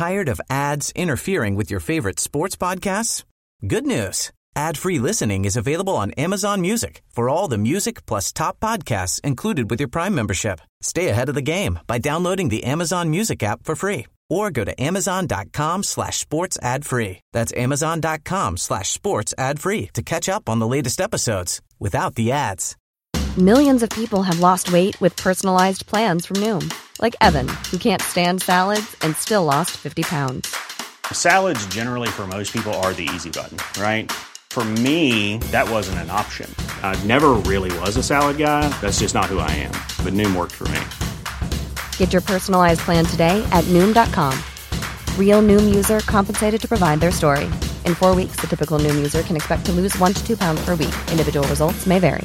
Tired of ads interfering with your favorite sports podcasts? Good news. Ad-free listening is available on Amazon Music for all the music plus top podcasts included with your Prime membership. Stay ahead of the game by downloading the Amazon Music app for free or go to amazon.com/sports ad free. That's amazon.com/sports ad free to catch up on the latest episodes without the ads. Millions of people have lost weight with personalized plans from Noom. Like Evan, who can't stand salads and still lost 50 pounds. Salads generally for most people are the easy button, right? For me, that wasn't an option. I never really was a salad guy. That's just not who I am. But Noom worked for me. Get your personalized plan today at Noom.com. Real Noom user compensated to provide their story. In 4 weeks, the typical Noom user can expect to lose 1 to 2 pounds per week. Individual results may vary.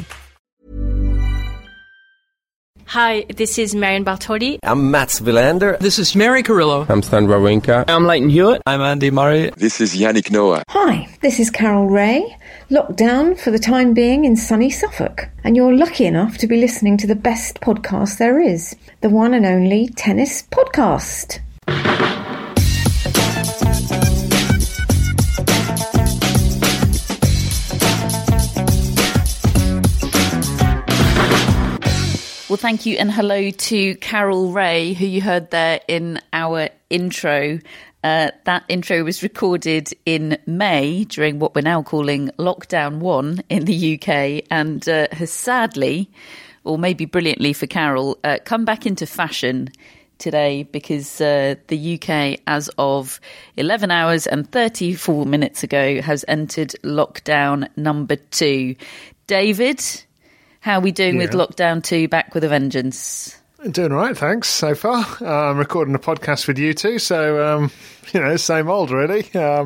Hi, this is Marion Bartoli. I'm Mats Wilander. This is Mary Carillo. I'm Stan Wawrinka. I'm Leighton Hewitt. I'm Andy Murray. This is Yannick Noah. Hi, this is Carol Ray. Locked down for the time being in sunny Suffolk. And you're lucky enough to be listening to the best podcast there is. The one and only Tennis Podcast. Well, thank you and hello to Carol Ray, who you heard there in our intro. That intro was recorded in May during what we're now calling Lockdown 1 in the UK and has sadly, or maybe brilliantly for Carol, come back into fashion today because the UK, as of 11 hours and 34 minutes ago, has entered lockdown number 2. David, how are we doing with lockdown 2 back with a vengeance? Doing all right, thanks, so far. I'm recording a podcast with you two, so, same old, really.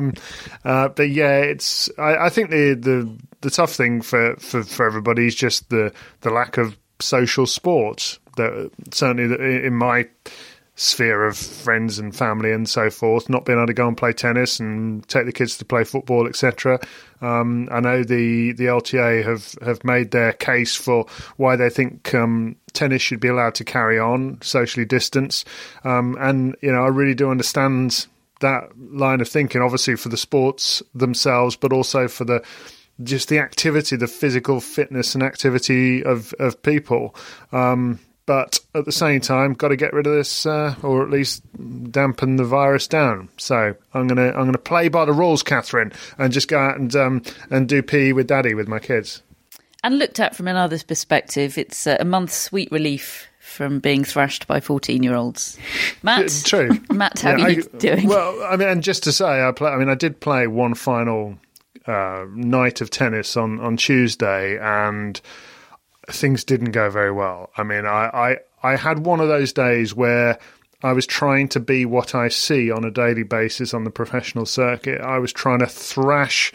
But yeah, it's. I think the tough thing for everybody is just the lack of social sport. That certainly in my sphere of friends and family and so forth, not being able to go and play tennis and take the kids to play football, etc. I know the LTA have made their case for why they think tennis should be allowed to carry on, socially distanced. And, I really do understand that line of thinking, obviously for the sports themselves, but also for the activity, the physical fitness and activity of people. But at the same time, got to get rid of this, or at least dampen the virus down. So I'm gonna play by the rules, Catherine, and just go out and do PE with Daddy with my kids. And looked at from another's perspective, it's a month's sweet relief from being thrashed by 14-year-olds. Matt, true. Matt, how are you doing? Well, I mean, and just to say, I did play one final night of tennis on Tuesday, and things didn't go very well. I mean, I had one of those days where I was trying to be what I see on a daily basis on the professional circuit. I was trying to thrash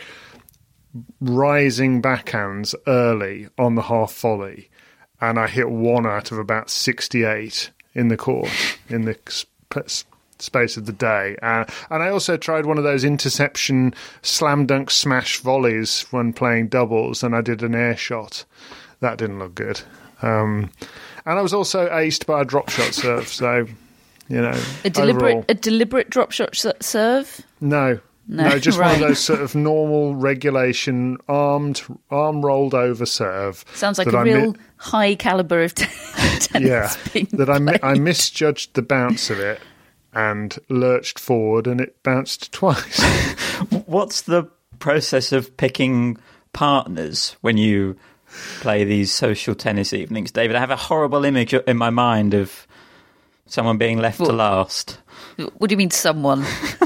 rising backhands early on the half volley, and I hit 1 out of about 68 in the court in the space of the day. And I also tried one of those interception slam dunk smash volleys when playing doubles, and I did an air shot. That didn't look good. And I was also aced by a drop shot serve, so, A deliberate drop shot serve? No, just right. One of those sort of normal regulation arm rolled over serve. Sounds like a real high caliber of tennis. Yeah, I misjudged the bounce of it and lurched forward, and it bounced twice. What's the process of picking partners when you play these social tennis evenings, David? I have a horrible image in my mind of someone being left to last. What do you mean, someone?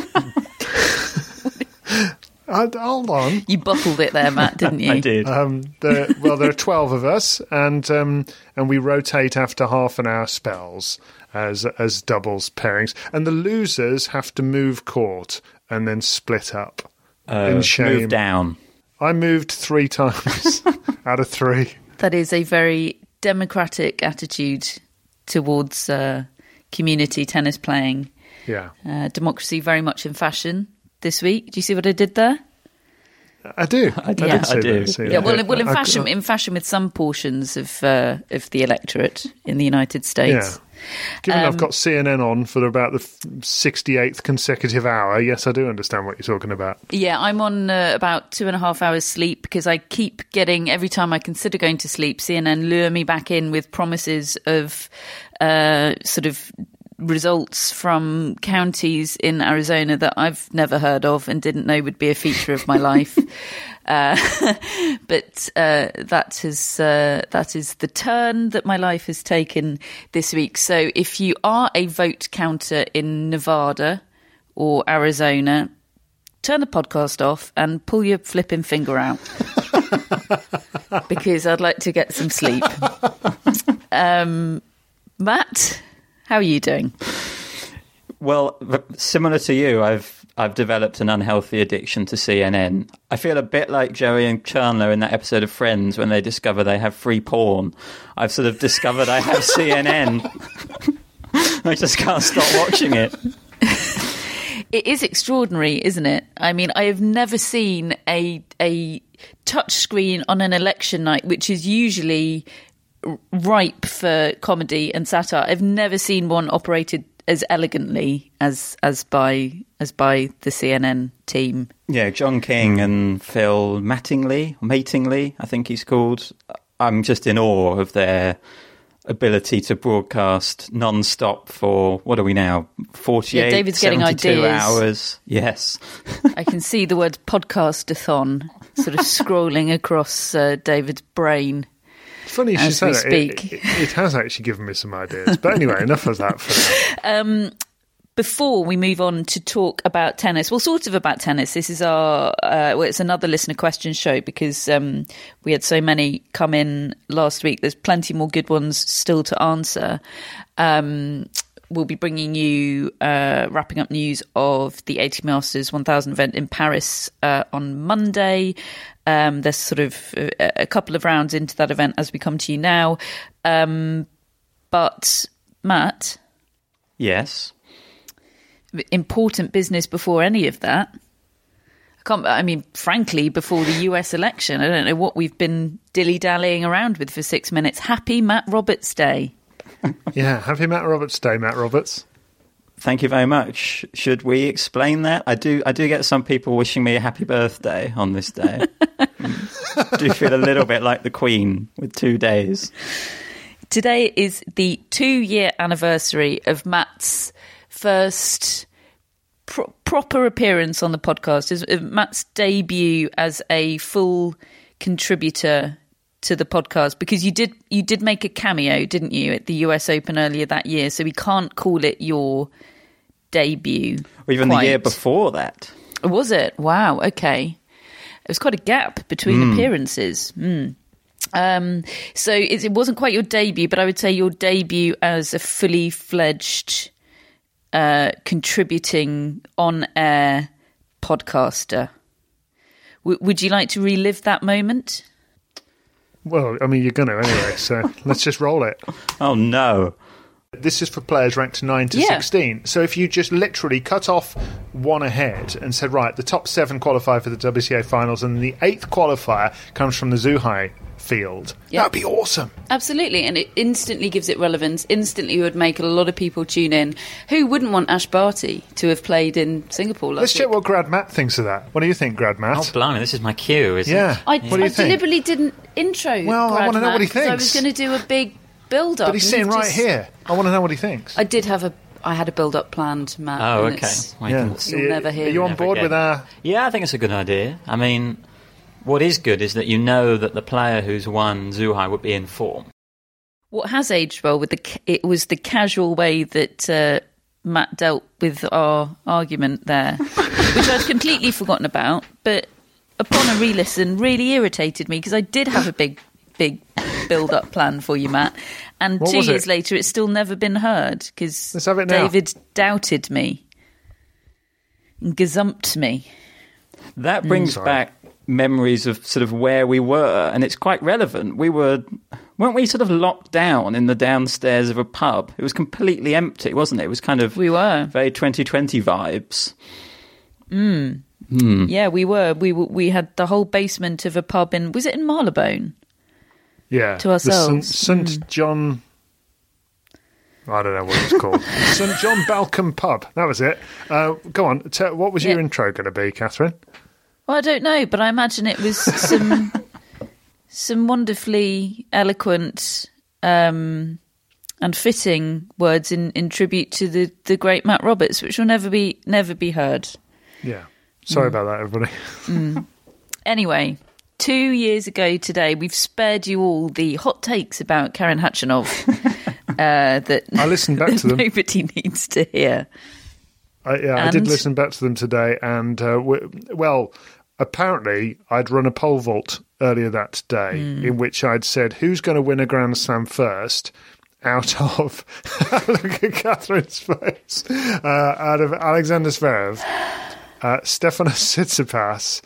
Hold on. You bottled it there, Matt, didn't you? I did. There are 12 of us, and we rotate after half an hour spells as doubles pairings, and the losers have to move court and then split up. In shame. Move down. I moved 3 times out of 3. That is a very democratic attitude towards community tennis playing. Yeah. Democracy very much in fashion this week. Do you see what I did there? I do. I do. did say I do. that, so, Yeah, well, in fashion with some portions of the electorate in the United States. Yeah. Given I've got CNN on for about the 68th consecutive hour, yes, I do understand what you're talking about. Yeah, I'm on about 2.5 hours sleep because I keep getting, every time I consider going to sleep, CNN lure me back in with promises of sort of results from counties in Arizona that I've never heard of and didn't know would be a feature of my life. But that is the turn that my life has taken this week. So if you are a vote counter in Nevada or Arizona, turn the podcast off and pull your flipping finger out because I'd like to get some sleep. Matt, how are you doing? Well, similar to you, I've developed an unhealthy addiction to CNN. I feel a bit like Joey and Chandler in that episode of Friends when they discover they have free porn. I've sort of discovered I have CNN. I just can't stop watching it. It is extraordinary, isn't it? I mean, I have never seen a touchscreen on an election night, which is usually ripe for comedy and satire. I've never seen one operated as elegantly as by the CNN team. Yeah, John King and Phil Mattingly, I think he's called. I'm just in awe of their ability to broadcast non-stop for, what are we now, 48, David's 72 getting ideas. hours. Yes. I can see the word podcast-a-thon sort of scrolling across David's brain. It's funny you should say that. Speak. It has actually given me some ideas. But anyway, enough of that for now. Before we move on to talk about tennis, well, sort of about tennis, this is our, it's another listener question show because we had so many come in last week. There's plenty more good ones still to answer. We'll be bringing you wrapping up news of the ATP Masters 1000 event in Paris on Monday. There's sort of a couple of rounds into that event as we come to you now. But, Matt? Yes? Important business before any of that. Frankly, before the US election, I don't know what we've been dilly-dallying around with for 6 minutes. Happy Matt Roberts Day. Yeah, happy Matt Roberts Day, Matt Roberts. Thank you very much. Should we explain that? I do get some people wishing me a happy birthday on this day. I do feel a little bit like the Queen with 2 days. Today is the 2-year anniversary of Matt's first proper appearance on the podcast. Is Matt's debut as a full contributor to the podcast, because you did make a cameo, didn't you, at the US Open earlier that year, so we can't call it your debut. Or even the year before that. Was it? Wow, okay. It was quite a gap between appearances. So it wasn't quite your debut, but I would say your debut as a fully fledged contributing on-air podcaster. Would you like to relive that moment? Well, I mean, you're going to anyway, so let's just roll it. Oh, no. This is for players ranked 9 to 16. So if you just literally cut off one ahead and said, right, the top 7 qualify for the WTA finals and the 8th qualifier comes from the Zhuhai field, that'd be awesome. Absolutely, and it instantly gives it relevance. Instantly would make a lot of people tune in. Who wouldn't want Ash Barty to have played in Singapore last Let's week? check what Grad Matt thinks of that. What do you think, Grad Matt? Oh, blimey, this is my cue, isn't it? I What do you think? deliberately didn't intro Well, I Brad want to know Matt, what he 'cause I thinks. was going to do a big build-up. But he's sitting right here. I want to know what he thinks. I had a build-up planned, Matt. Oh, and okay. You'll never hear Are you it. on board with our... Yeah, I think it's a good idea. I mean, what is good is that you know that the player who's won Zhuhai would be in form. What has aged well it was the casual way that Matt dealt with our argument there, which I'd completely forgotten about, but upon a re-listen really irritated me because I did have a big build-up plan for you, Matt, and What 2 was years it? later it's still never been heard because Let's have it now. David doubted me and gazumped me. That brings back memories of sort of where we were, and it's quite relevant. Weren't we sort of locked down in the downstairs of a pub? It was completely empty, wasn't it? It was kind of We were. very 2020 vibes. Yeah, we were. We had the whole basement of a pub was it in Marylebone? Yeah. To ourselves. The St. John... I don't know what it's called. St. John Balcombe Pub. That was it. Go on. What was your intro going to be, Catherine? Well, I don't know, but I imagine it was some wonderfully eloquent and fitting words in tribute to the great Matt Roberts, which will never be heard. Yeah. Sorry about that, everybody. Anyway, 2 years ago today, we've spared you all the hot takes about Karen Khachanov that I listened back to them. Nobody needs to hear. I did listen back to them today, and apparently I'd run a pole vault earlier that day in which I'd said who's going to win a Grand Slam first out of look at Catherine's face out of Alexander Zverev, Stefanos Tsitsipas,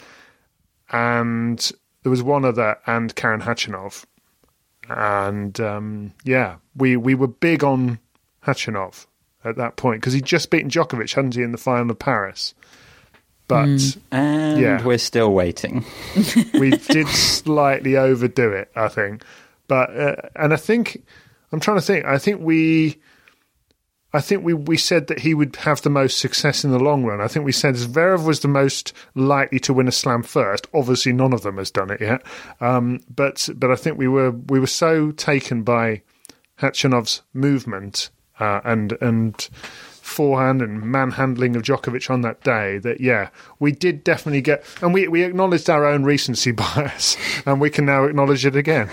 and there was one other, and Karen Khachanov. And we were big on Khachanov at that point because he'd just beaten Djokovic, hadn't he, in the final of Paris? But we're still waiting. We did slightly overdo it, I think. But and I think I'm trying to think. I think we said that he would have the most success in the long run. I think we said Zverev was the most likely to win a slam first. Obviously, none of them has done it yet. But I think we were so taken by Khachanov's movement and forehand and manhandling of Djokovic on that day that, we did definitely get... And we acknowledged our own recency bias, and we can now acknowledge it again.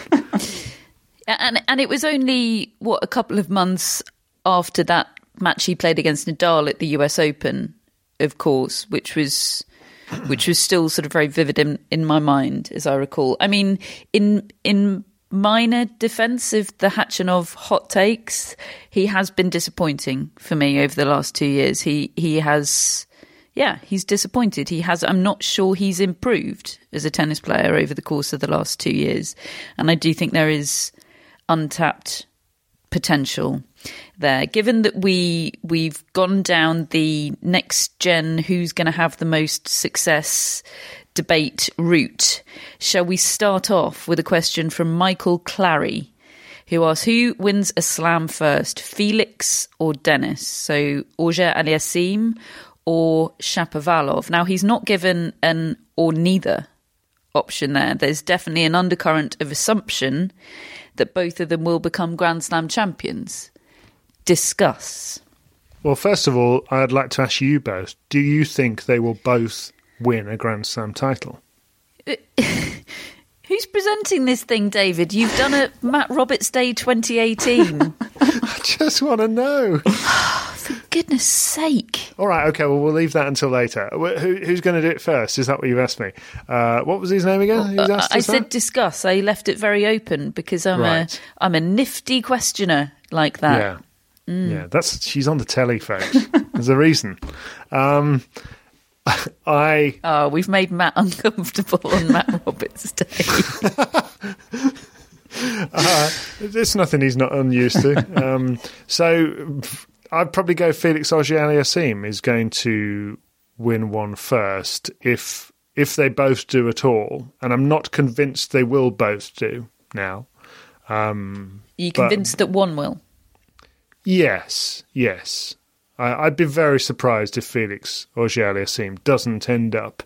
And it was only, a couple of months after that match he played against Nadal at the US Open, of course, which was still sort of very vivid in my mind, as I recall. I mean, in minor defence of the Khachanov hot takes, he has been disappointing for me over the last 2 years. He's disappointed. I'm not sure he's improved as a tennis player over the course of the last 2 years. And I do think there is untapped potential there. Given that we've gone down the next gen who's going to have the most success debate route, shall we start off with a question from Michael Clary, who asks, who wins a slam first, Felix or Dennis? So Auger-Aliassime or Shapovalov? Now, he's not given an or neither option there. There's definitely an undercurrent of assumption that both of them will become Grand Slam champions. Discuss. Well, first of all, I'd like to ask you both, do you think they will both win a Grand Slam title? Who's presenting this thing, David? You've done a Matt Roberts Day 2018. I just want to know. For goodness sake. All right, okay, well, we'll leave that until later. Who's going to do it first? Is that what you've asked me? What was his name again? I said discuss. I left it very open because I'm a nifty questioner like that. Yeah. Yeah, she's on the telly, folks. There's a reason. We've made Matt uncomfortable on Matt Roberts Day. It's nothing he's not unused to. So I'd probably go Felix Auger-Aliassime is going to win one first if they both do at all, and I'm not convinced they will both do now. You convinced that one will? Yes. I'd be very surprised if Felix Auger-Aliassime doesn't end up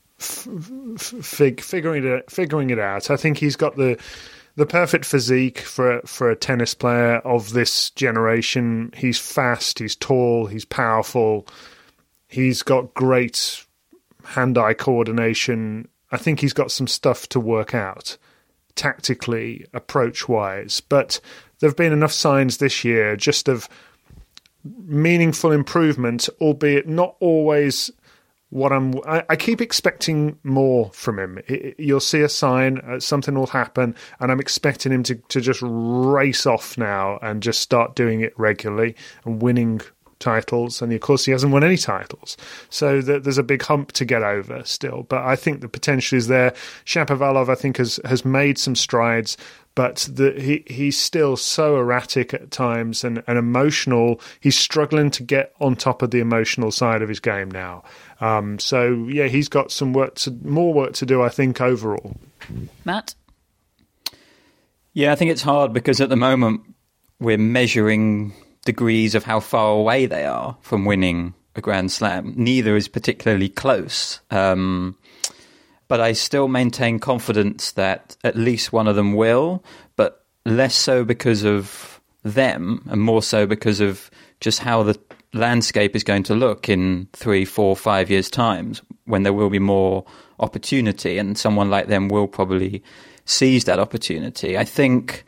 figuring it out. I think he's got the perfect physique for a tennis player of this generation. He's fast, he's tall, he's powerful. He's got great hand-eye coordination. I think he's got some stuff to work out tactically, approach-wise. But there have been enough signs this year just of meaningful improvement, albeit not always what I keep expecting more from him. You'll see a sign, something will happen, and I'm expecting him to just race off now and just start doing it regularly and winning titles, and of course he hasn't won any titles. So there's a big hump to get over still. But I think the potential is there. Shapovalov, I think, has made some strides, but he's still so erratic at times and emotional. He's struggling to get on top of the emotional side of his game now. So yeah, he's got some more work to do, I think, overall. Matt? Yeah, I think it's hard because at the moment we're measuring degrees of how far away they are from winning a Grand Slam. Neither is particularly close. But I still maintain confidence that at least one of them will, but less so because of them and more so because of just how the landscape is going to look in 3, 4, 5 years' time, when there will be more opportunity and someone like them will probably seize that opportunity. I think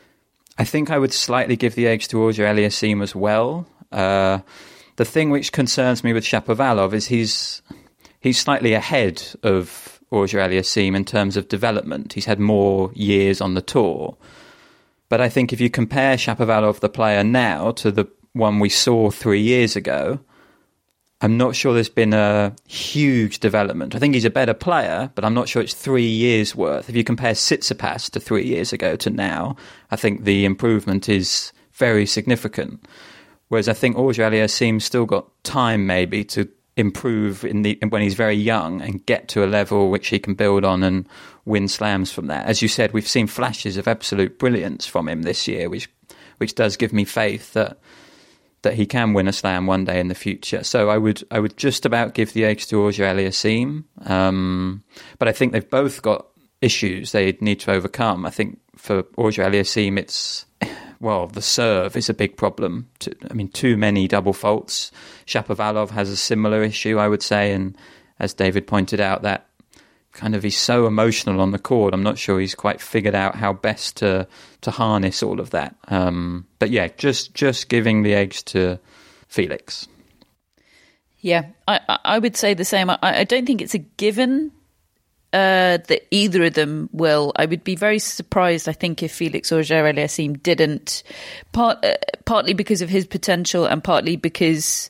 I would slightly give the edge to Auger-Aliassime as well. The thing which concerns me with Shapovalov is he's slightly ahead of Auger-Aliassime in terms of development. He's had more years on the tour. But I think if you compare Shapovalov, the player now, to the one we saw 3 years ago, I'm not sure there's been a huge development. I think he's a better player, but I'm not sure it's 3 years worth. If you compare Tsitsipas to 3 years ago to now, I think the improvement is very significant. Whereas I think Auger-Aliassime's still got time maybe to improve when he's very young and get to a level which he can build on and win slams from that. As you said, we've seen flashes of absolute brilliance from him this year, which does give me faith that he can win a slam one day in the future. So I would just about give the edge to Auger-Aliassime. But I think they've both got issues they need to overcome. I think for Auger-Aliassime, the serve is a big problem. Too many double faults. Shapovalov has a similar issue, I would say. And as David pointed out, that he's so emotional on the court. I'm not sure he's quite figured out how best to harness all of that. But yeah, just giving the edge to Felix. Yeah, I would say the same. I don't think it's a given that either of them will. I would be very surprised, I think, if Felix Auger-Aliassime didn't, partly because of his potential and partly because,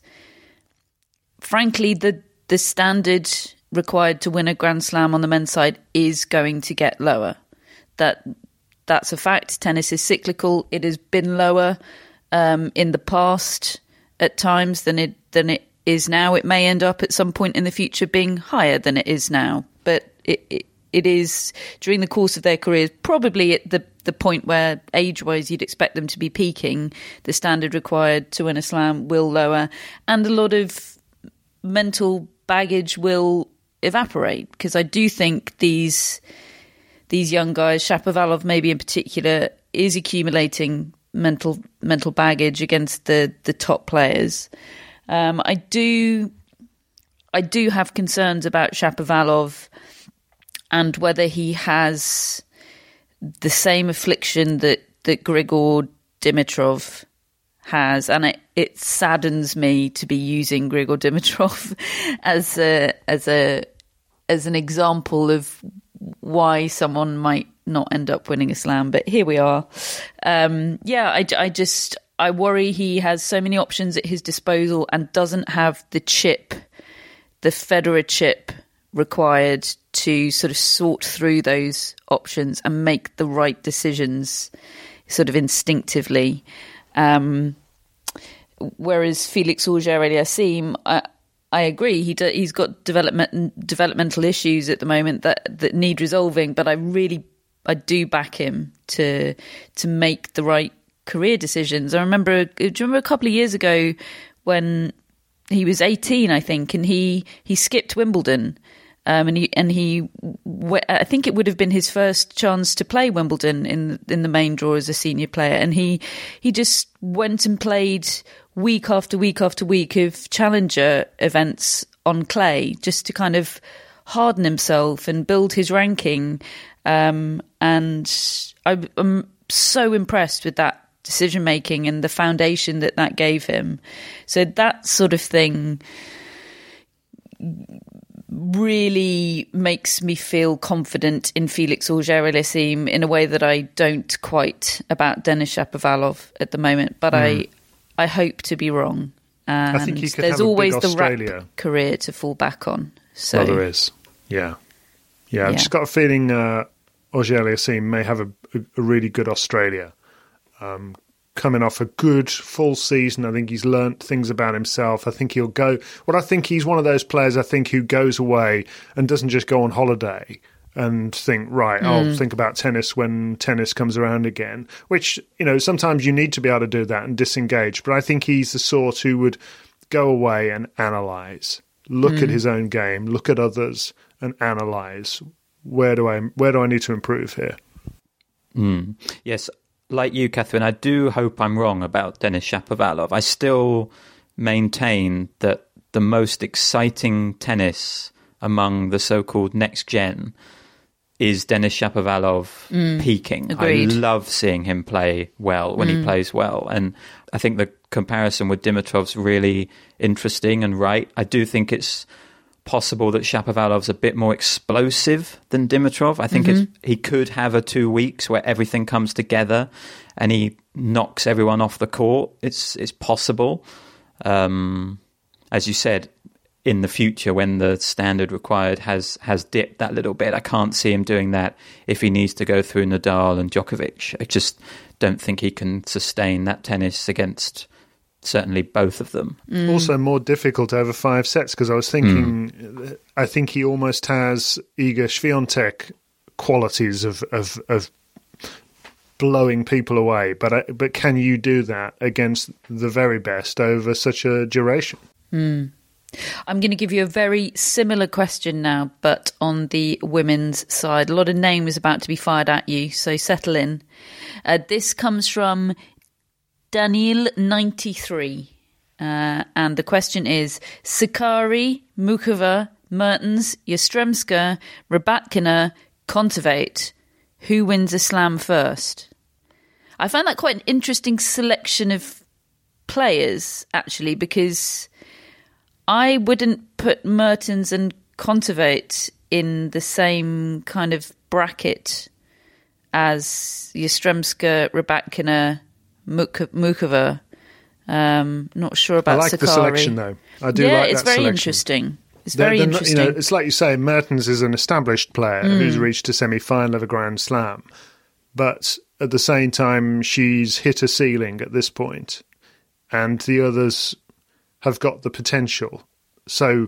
frankly, the standard required to win a Grand Slam on the men's side is going to get lower. That's a fact. Tennis is cyclical. It has been lower in the past at times than it is now. It may end up at some point in the future being higher than it is now, but it is, during the course of their careers, probably at the point where age-wise you'd expect them to be peaking. The standard required to win a slam will lower, and a lot of mental baggage will evaporate, because I do think these young guys, Shapovalov maybe in particular, is accumulating mental baggage against the top players. I do have concerns about Shapovalov and whether he has the same affliction that Grigor Dimitrov has, and it saddens me to be using Grigor Dimitrov as an example of why someone might not end up winning a slam, but here we are. I worry he has so many options at his disposal and doesn't have the Federer chip required to sort of sort through those options and make the right decisions sort of instinctively. Whereas Felix Auger-Aliassime, I agree, he's got developmental issues at the moment that need resolving, but I do back him to make the right career decisions. Do you remember a couple of years ago when he was 18, I think, and he skipped Wimbledon, I think it would have been his first chance to play Wimbledon in the main draw as a senior player, and he just went and played week after week after week of challenger events on clay, just to kind of harden himself and build his ranking. And I'm so impressed with that decision making and the foundation that gave him. So that sort of thing really makes me feel confident in Felix Auger-Aliassime in a way that I don't quite about Denis Shapovalov at the moment. But I hope to be wrong. And I think he could there's have a always big the Australia rap career to fall back on. So there is. Yeah. I've just got a feeling Auger-Aliassime may have a really good Australia. Coming off a good full season, I think he's learnt things about himself. I think he'll go... Well, I think he's one of those players, I think, who goes away and doesn't just go on holiday and think, right, I'll think about tennis when tennis comes around again, which, sometimes you need to be able to do that and disengage. But I think he's the sort who would go away and analyse, look at his own game, look at others and analyse, where do I need to improve here? Yes, like you, Catherine, I do hope I'm wrong about Denis Shapovalov. I still maintain that the most exciting tennis among the so-called next gen is Denis Shapovalov peaking. Agreed. I love seeing him play well when he plays well. And I think the comparison with Dimitrov's really interesting and right. I do think it's possible that Shapovalov's a bit more explosive than Dimitrov. I think he could have a 2 weeks where everything comes together and he knocks everyone off the court. It's possible. As you said, in the future when the standard required has dipped that little bit, I can't see him doing that if he needs to go through Nadal and Djokovic. I just don't think he can sustain that tennis against certainly both of them. Also more difficult over 5 sets, because I was thinking, I think he almost has Iga Swiatek qualities of blowing people away. But can you do that against the very best over such a duration? I'm going to give you a very similar question now, but on the women's side. A lot of names about to be fired at you, so settle in. This comes from Daniil 93, and the question is: Sakkari, Muchova, Mertens, Yastremska, Rybakina, Kontaveit. Who wins a slam first? I find that quite an interesting selection of players, actually, because I wouldn't put Mertens and Kontaveit in the same kind of bracket as Yastremska, Rybakina, Muchova. Not sure about Sakkari. I like the selection, though. I do like that selection. It's very interesting. It's very interesting. It's like you say, Mertens is an established player who's reached a semi-final of a Grand Slam. But at the same time, she's hit a ceiling at this point. And the others have got the potential. So...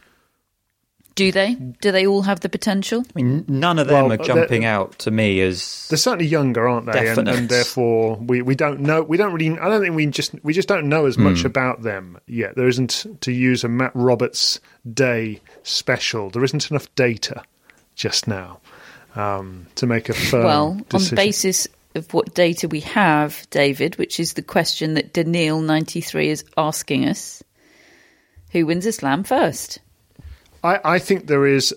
Do they? Do they all have the potential? I mean, none of them are jumping out to me as... They're certainly younger, aren't they? And therefore, we don't know. We don't really... I don't think we just don't know as much about them yet. There isn't, to use a Matt Roberts Day special, there isn't enough data just now to make a firm decision. On the basis of what data we have, David, which is the question that Daniil 93 is asking us, who wins a slam first? I think there is...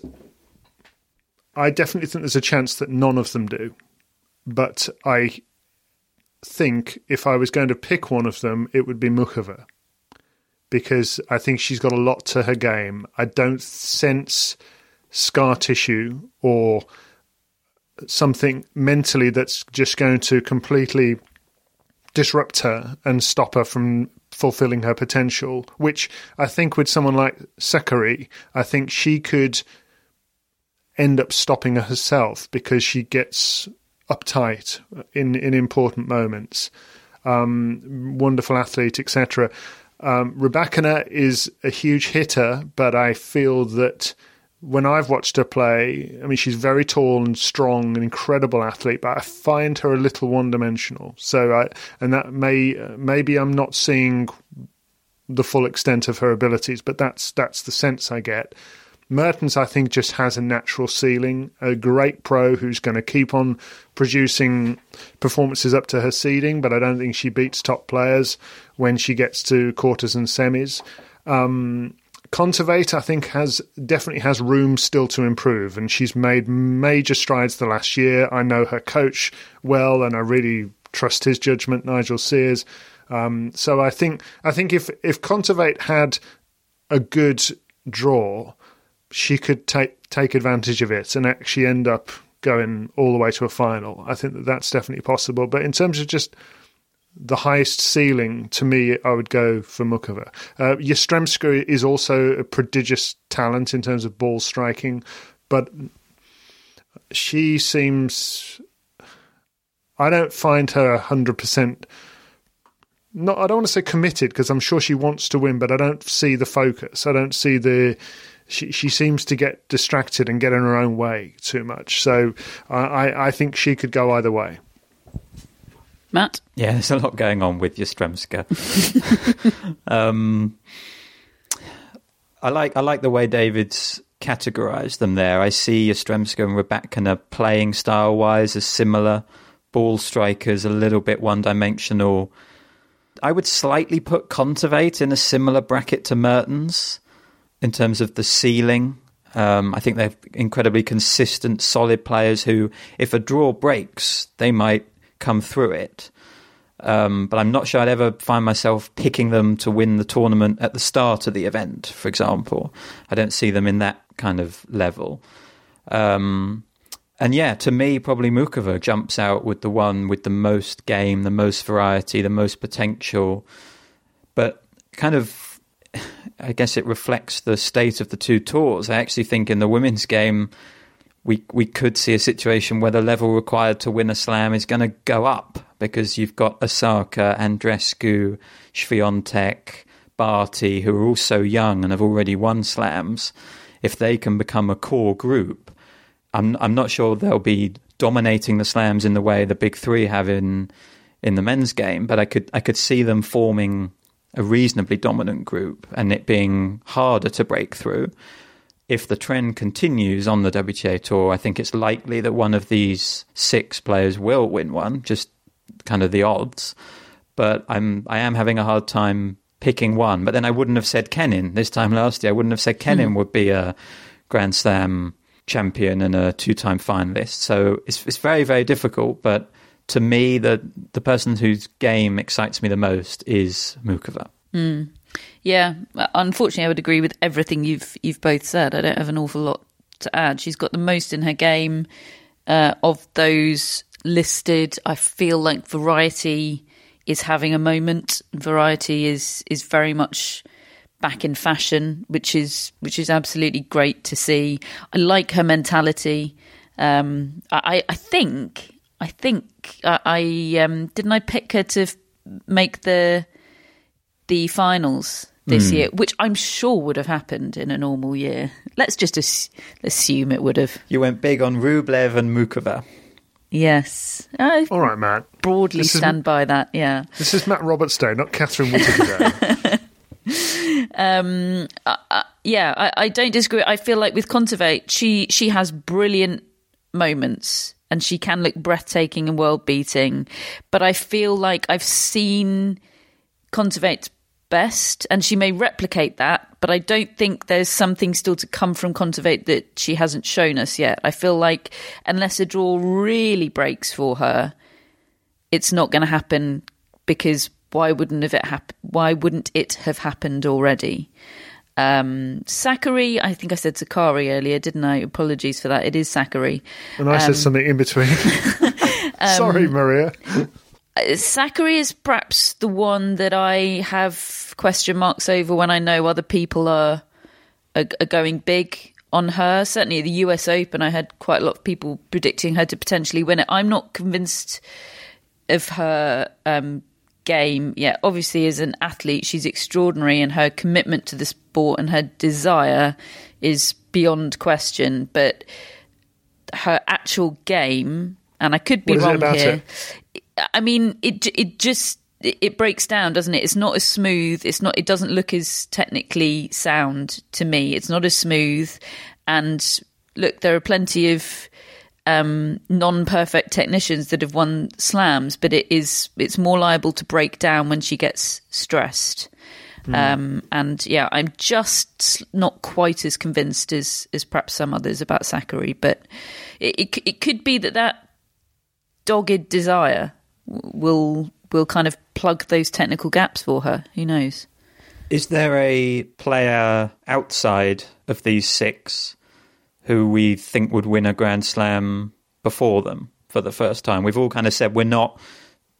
I definitely think there's a chance that none of them do. But I think if I was going to pick one of them, it would be Muchova. Because I think she's got a lot to her game. I don't sense scar tissue or something mentally that's just going to completely disrupt her and stop her from fulfilling her potential, which I think with someone like Sakkari, I think she could end up stopping herself because she gets uptight in important moments. Wonderful athlete, etc. Rybakina is a huge hitter, but I feel that when I've watched her play, I mean, she's very tall and strong, an incredible athlete, but I find her a little one-dimensional. So, maybe I'm not seeing the full extent of her abilities, but that's the sense I get. Mertens, I think, just has a natural ceiling, a great pro who's going to keep on producing performances up to her seeding, but I don't think she beats top players when she gets to quarters and semis. Kontaveit, I think, definitely has room still to improve, and she's made major strides the last year. I know her coach well, and I really trust his judgment, Nigel Sears. So I think if Kontaveit had a good draw, she could take advantage of it and actually end up going all the way to a final. I think that's definitely possible. But in terms of just the highest ceiling, to me, I would go for Muchova. Yastremska is also a prodigious talent in terms of ball striking, but she seems... I don't find her 100%... I don't want to say committed, because I'm sure she wants to win, but I don't see the focus. I don't see the... She seems to get distracted and get in her own way too much. So I think she could go either way. Matt? Yeah, there's a lot going on with Yastremska. I like the way David's categorised them there. I see Yastremska and Rybakina playing style-wise as similar. Ball strikers, a little bit one-dimensional. I would slightly put Kontaveit in a similar bracket to Mertens in terms of the ceiling. I think they're incredibly consistent, solid players who, if a draw breaks, they might come through it. But I'm not sure I'd ever find myself picking them to win the tournament at the start of the event, for example. I don't see them in that kind of level. And yeah, to me, probably Muchova jumps out with the one with the most game, the most variety, the most potential. But kind of, I guess it reflects the state of the two tours. I actually think in the women's game, we could see a situation where the level required to win a slam is going to go up, because you've got Osaka, Andreescu, Swiatek, Barty, who are all so young and have already won slams. If they can become a core group, I'm not sure they'll be dominating the slams in the way the big three have in the men's game, but I could see them forming a reasonably dominant group and it being harder to break through. If the trend continues on the WTA Tour, I think it's likely that one of these 6 players will win one, just kind of the odds. But I am having a hard time picking one. But then I wouldn't have said Kenin this time last year. I wouldn't have said Kenin would be a Grand Slam champion and a 2-time finalist. So it's very, very difficult. But to me, the person whose game excites me the most is Muchova. Yeah, unfortunately, I would agree with everything you've both said. I don't have an awful lot to add. She's got the most in her game of those listed. I feel like Variety is having a moment. Variety is very much back in fashion, which is absolutely great to see. I like her mentality. I think didn't I pick her to make the finals this year, which I'm sure would have happened in a normal year. Let's just assume it would have. You went big on Rublev and Muchova. Yes. All right, Matt. Broadly stand by that, yeah. This is Matt Roberts Day, not Catherine Whittaker Day. I don't disagree. I feel like with Kontaveit, she has brilliant moments and she can look breathtaking and world-beating. But I feel like I've seen Kontaveit's best, and she may replicate that, but I don't think there's something still to come from Kontaveit that she hasn't shown us yet. I feel like unless a draw really breaks for her, it's not going to happen, because why wouldn't it have happened already? Sakkari, I think I said Sakkari earlier, didn't I? Apologies for that. It is Sakkari. And I said something in between. Sorry, Maria. Sakkari is perhaps the one that I have question marks over when I know other people are going big on her. Certainly at the US Open, I had quite a lot of people predicting her to potentially win it. I'm not convinced of her game yet. Obviously, as an athlete, she's extraordinary, and her commitment to the sport and her desire is beyond question. But her actual game, and I could be wrong here. I mean, it breaks down, doesn't it? It's not as smooth. It doesn't look as technically sound to me. It's not as smooth. And look, there are plenty of non-perfect technicians that have won slams, but it's more liable to break down when she gets stressed. And yeah, I'm just not quite as convinced as perhaps some others about Sakkari, but it could be that dogged desire will kind of plug those technical gaps for her. Who knows? Is there a player outside of these 6 who we think would win a Grand Slam before them for the first time? We've all kind of said we're not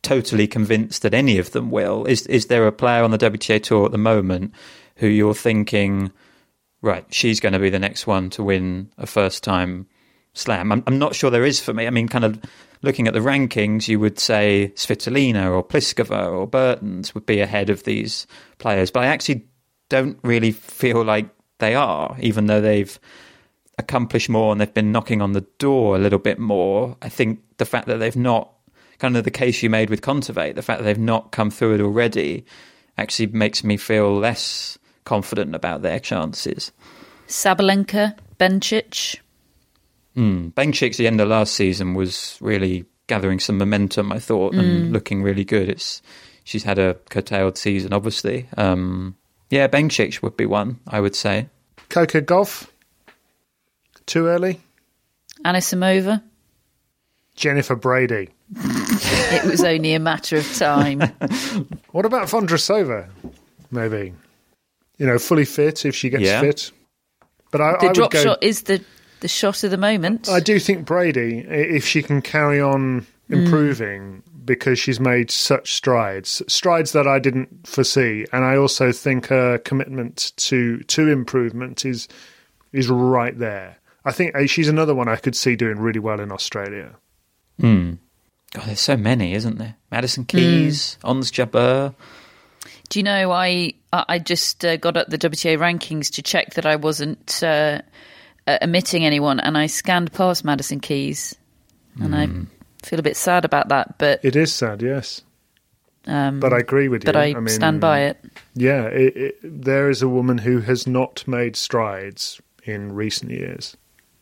totally convinced that any of them will. Is there a player on the WTA Tour at the moment who you're thinking, right, she's going to be the next one to win a first-time slam? I'm not sure there is for me. I mean, kind of looking at the rankings, you would say Svitolina or Pliskova or Bertens would be ahead of these players, but I actually don't really feel like they are, even though they've accomplished more and they've been knocking on the door a little bit more. I think the fact that they've not, kind of the case you made with Kontaveit, the fact that they've not come through it already actually makes me feel less confident about their chances. Sabalenka, Bencic. Bencic, the end of last season, was really gathering some momentum, I thought, and looking really good. She's had a curtailed season, obviously. Yeah, Bencic would be one, I would say. Coco Gauff? Too early? Anisimova? Jennifer Brady? It was only a matter of time. What about Vondrousova, maybe? You know, fully fit if she gets fit. But the drop shot is the shot of the moment. I do think Brady, if she can carry on improving, because she's made such strides that I didn't foresee, and I also think her commitment to improvement is right there. I think she's another one I could see doing really well in Australia. God, there's so many, isn't there? Madison Keys, Ons Jabeur. Do you know, I just got up the WTA rankings to check that I wasn't omitting anyone, and I scanned past Madison Keys, and I feel a bit sad about that. But it is sad, yes. But I agree with you. But I stand by it. Yeah, there is a woman who has not made strides in recent years.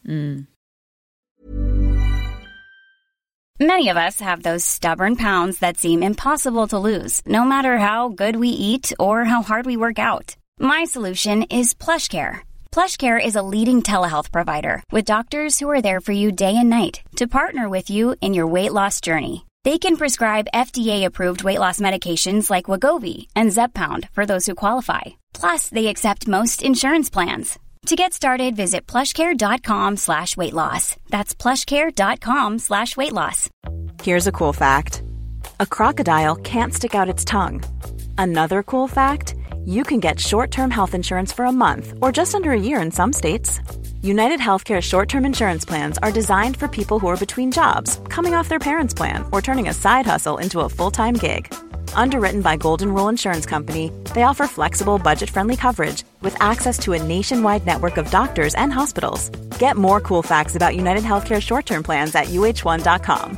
Many of us have those stubborn pounds that seem impossible to lose, no matter how good we eat or how hard we work out. My solution is PlushCare. PlushCare is a leading telehealth provider with doctors who are there for you day and night to partner with you in your weight loss journey. They can prescribe FDA-approved weight loss medications like Wegovy and Zepbound for those who qualify. Plus, they accept most insurance plans. To get started, visit plushcare.com/weightloss. That's plushcare.com/weightloss. Here's a cool fact. A crocodile can't stick out its tongue. Another cool fact, you can get short-term health insurance for a month or just under a year in some states. United Healthcare short-term insurance plans are designed for people who are between jobs, coming off their parents' plan, or turning a side hustle into a full-time gig. Underwritten by Golden Rule Insurance Company, they offer flexible, budget-friendly coverage with access to a nationwide network of doctors and hospitals. Get more cool facts about United Healthcare short-term plans at uh1.com.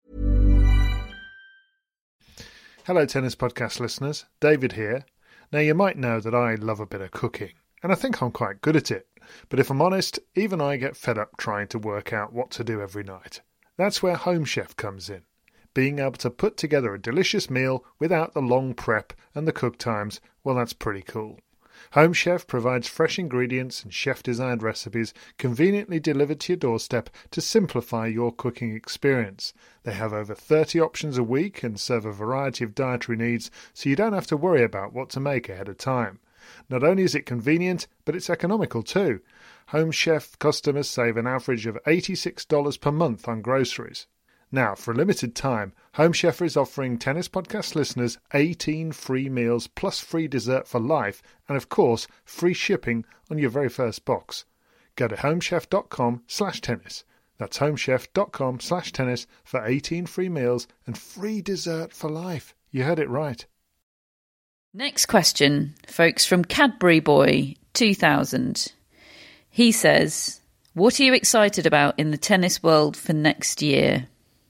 Hello, Tennis Podcast listeners. David here. Now, you might know that I love a bit of cooking, and I think I'm quite good at it. But if I'm honest, even I get fed up trying to work out what to do every night. That's where Home Chef comes in. Being able to put together a delicious meal without the long prep and the cook times, well, that's pretty cool. Home Chef provides fresh ingredients and chef-designed recipes conveniently delivered to your doorstep to simplify your cooking experience. They have over 30 options a week and serve a variety of dietary needs, so you don't have to worry about what to make ahead of time. Not only is it convenient, but it's economical too. Home Chef customers save an average of $86 per month on groceries. Now, for a limited time, Home Chef is offering Tennis Podcast listeners 18 free meals plus free dessert for life and, of course, free shipping on your very first box. Go to homechef.com/tennis. That's homechef.com/tennis for 18 free meals and free dessert for life. You heard it right. Next question, folks, from Cadbury Boy 2000. He says, what are you excited about in the tennis world for next year?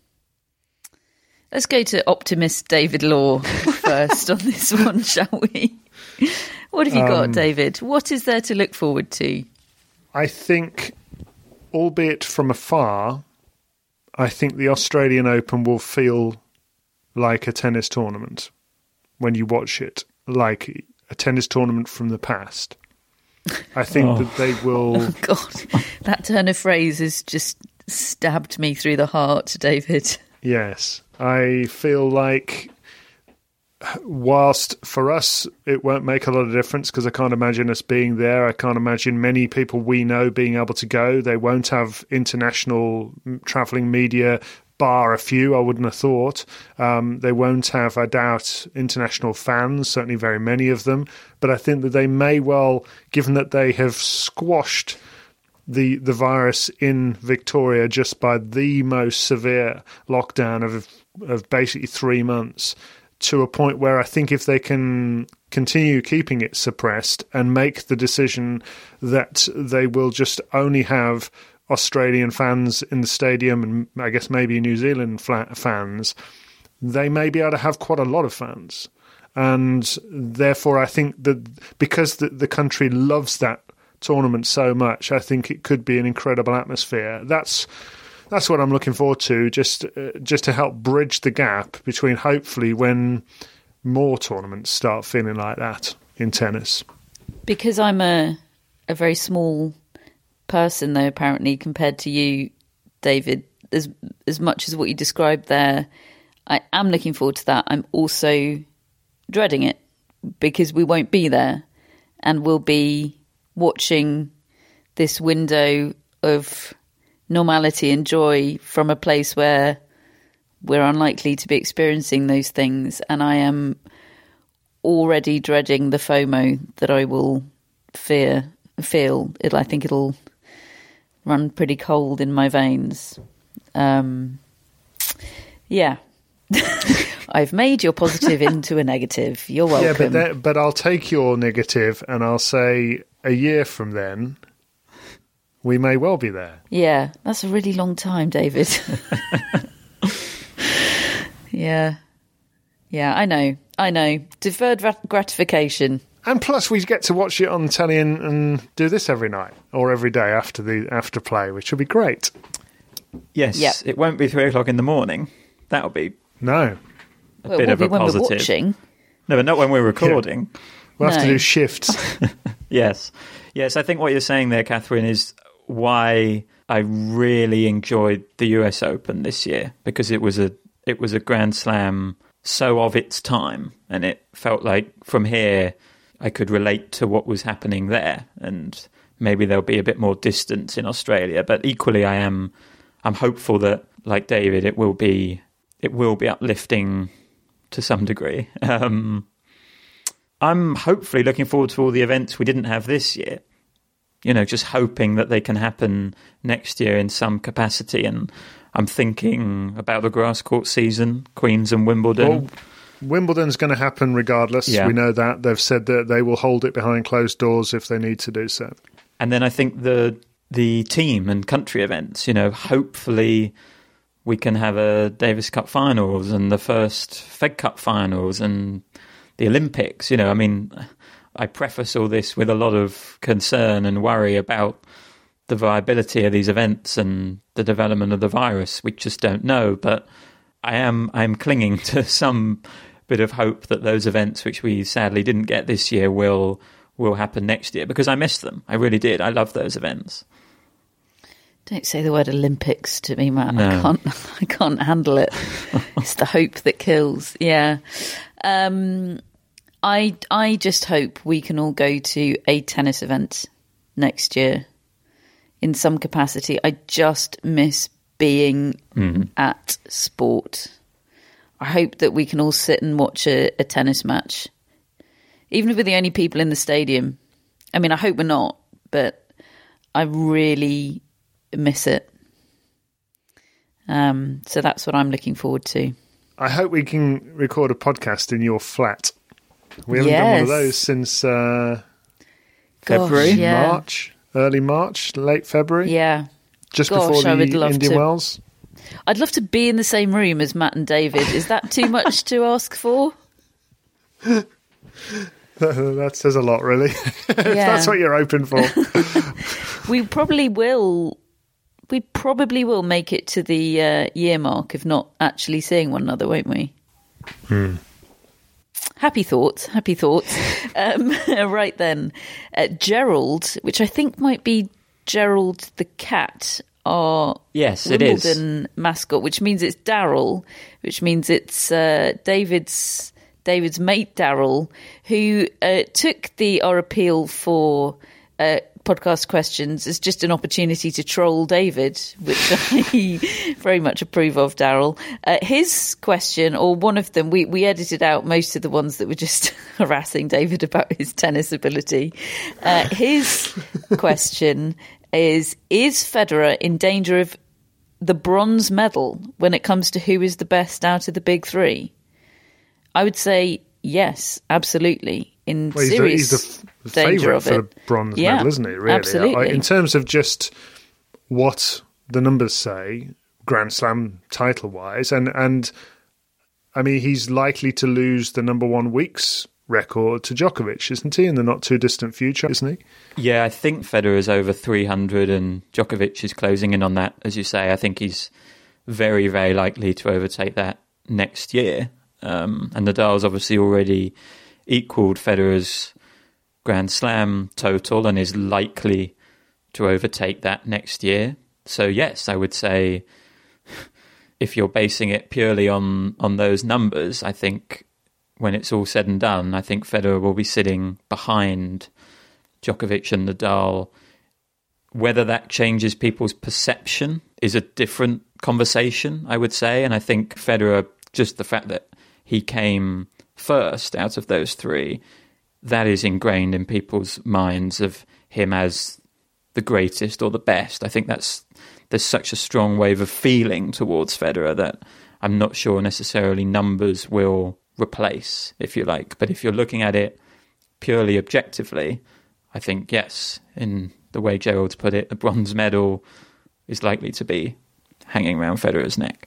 Let's go to optimist David Law first on this one, shall we? What have you got, David? What is there to look forward to? I think, albeit from afar, I think the Australian Open will feel like a tennis tournament when you watch it, like a tennis tournament from the past. I think that they will... Oh, God. That turn of phrase has just stabbed me through the heart, David. Yes. I feel like whilst for us it won't make a lot of difference because I can't imagine us being there. I can't imagine many people we know being able to go. They won't have international travelling media bar a few, I wouldn't have thought. They won't have, I doubt, international fans, certainly very many of them. But I think that they may well, given that they have squashed the virus in Victoria just by the most severe lockdown of basically 3 months, to a point where I think if they can continue keeping it suppressed and make the decision that they will just only have Australian fans in the stadium and I guess maybe New Zealand fans, they may be able to have quite a lot of fans. And therefore I think that because the country loves that tournament so much, I think it could be an incredible atmosphere. That's what I'm looking forward to, just to help bridge the gap between hopefully when more tournaments start feeling like that in tennis. Because I'm a very small person, though, apparently, compared to you, David, as much as what you described there, I am looking forward to that. I'm also dreading it because we won't be there and we'll be watching this window of normality and joy from a place where we're unlikely to be experiencing those things, and I am already dreading the FOMO that I will feel. I think it'll run pretty cold in my veins. Yeah. I've made your positive into a negative. You're welcome. Yeah, but I'll take your negative and I'll say a year from then we may well be there. Yeah, that's a really long time, David. Yeah, I know. Deferred gratification. And plus, we get to watch it on telly and do this every night or every day after play, which will be great. Yes, yep. It won't be 3 o'clock in the morning. That'll be a bit of a when positive. We're watching. No, but not when we're recording. Yeah. We'll have to do shifts. Yes. I think what you're saying there, Catherine, is why I really enjoyed the US Open this year, because it was a Grand Slam so of its time, and it felt like from here I could relate to what was happening there, and maybe there'll be a bit more distance in Australia. But equally, I'm hopeful that, like David, it will be uplifting to some degree. I'm hopefully looking forward to all the events we didn't have this year. Just hoping that they can happen next year in some capacity. And I'm thinking about the grass court season, Queens and Wimbledon. Well, Wimbledon's going to happen regardless. Yeah. We know that. They've said that they will hold it behind closed doors if they need to do so. And then I think the team and country events, hopefully we can have a Davis Cup finals and the first Fed Cup finals and the Olympics. I preface all this with a lot of concern and worry about the viability of these events and the development of the virus. We just don't know, but I'm clinging to some bit of hope that those events, which we sadly didn't get this year, will happen next year, because I missed them. I really did. I love those events. Don't say the word Olympics to me, Matt. No. I can't handle it. It's the hope that kills. Yeah. I just hope we can all go to a tennis event next year in some capacity. I just miss being at sport. I hope that we can all sit and watch a tennis match, even if we're the only people in the stadium. I mean, I hope we're not, but I really miss it. So that's what I'm looking forward to. I hope we can record a podcast in your flat. We haven't done one of those since February, March, early March, late February. Yeah. Just before the Indian Wells. I'd love to be in the same room as Matt and David. Is that too much to ask for? That says a lot, really. If that's what you're hoping for. We probably will make it to the year mark, if not actually seeing one another, won't we? Happy thoughts. Right then. Gerald, which I think might be Gerald the cat, our Wimbledon mascot, which means it's Daryl, which means it's David's mate Daryl, who took our appeal for podcast questions as just an opportunity to troll David, which I very much approve of, Daryl. His question, or one of them, we edited out most of the ones that were just harassing David about his tennis ability. His question is Federer in danger of the bronze medal when it comes to who is the best out of the big three? I would say yes, absolutely. He's the favourite for the bronze medal, isn't he, really? Absolutely. In terms of just what the numbers say, Grand Slam title-wise, and I mean, he's likely to lose the number one weeks record to Djokovic, isn't he, in the not-too-distant future, isn't he? Yeah, I think Federer is over 300 and Djokovic is closing in on that, as you say. I think he's very, very likely to overtake that next year. And Nadal's obviously already equalled Federer's Grand Slam total and is likely to overtake that next year. So yes, I would say if you're basing it purely on those numbers, I think when it's all said and done, I think Federer will be sitting behind Djokovic and Nadal. Whether that changes people's perception is a different conversation, I would say. And I think Federer, just the fact that he came first out of those three, that is ingrained in people's minds of him as the greatest or the best. I think there's such a strong wave of feeling towards Federer that I'm not sure necessarily numbers will replace, if you like. But if you're looking at it purely objectively, I think, yes, in the way Gerald's put it, the bronze medal is likely to be hanging around Federer's neck.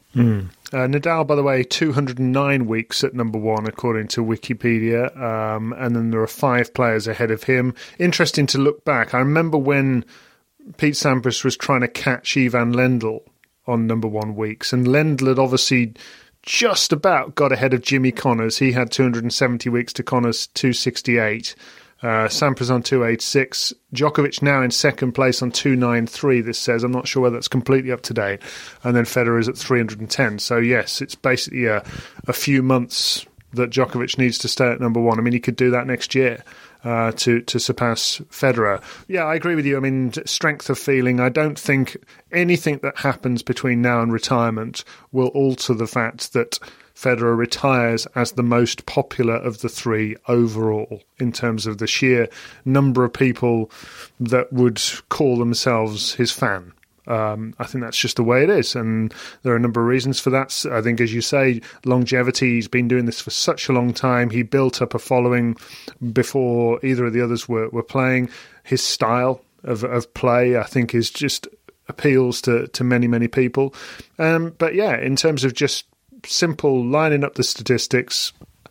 Nadal, by the way, 209 weeks at number one, according to Wikipedia, and then there are 5 players ahead of him. Interesting to look back. I remember when Pete Sampras was trying to catch Ivan Lendl on number one weeks, and Lendl had obviously just about got ahead of Jimmy Connors. He had 270 weeks to Connors' 268. Sampras on 286. Djokovic now in second place on 293, this says. I'm not sure whether that's completely up to date. And then Federer is at 310. So, yes, it's basically a few months that Djokovic needs to stay at number one. I mean, he could do that next year to surpass Federer. Yeah, I agree with you. I mean, strength of feeling. I don't think anything that happens between now and retirement will alter the fact that Federer retires as the most popular of the three overall in terms of the sheer number of people that would call themselves his fan. I think that's just the way it is, and there are a number of reasons for that. I think, as you say, longevity. He's been doing this for such a long time. He built up a following before either of the others were playing. His style of play, I think, is just appeals to many, many people. But yeah, in terms of just simple lining up the statistics,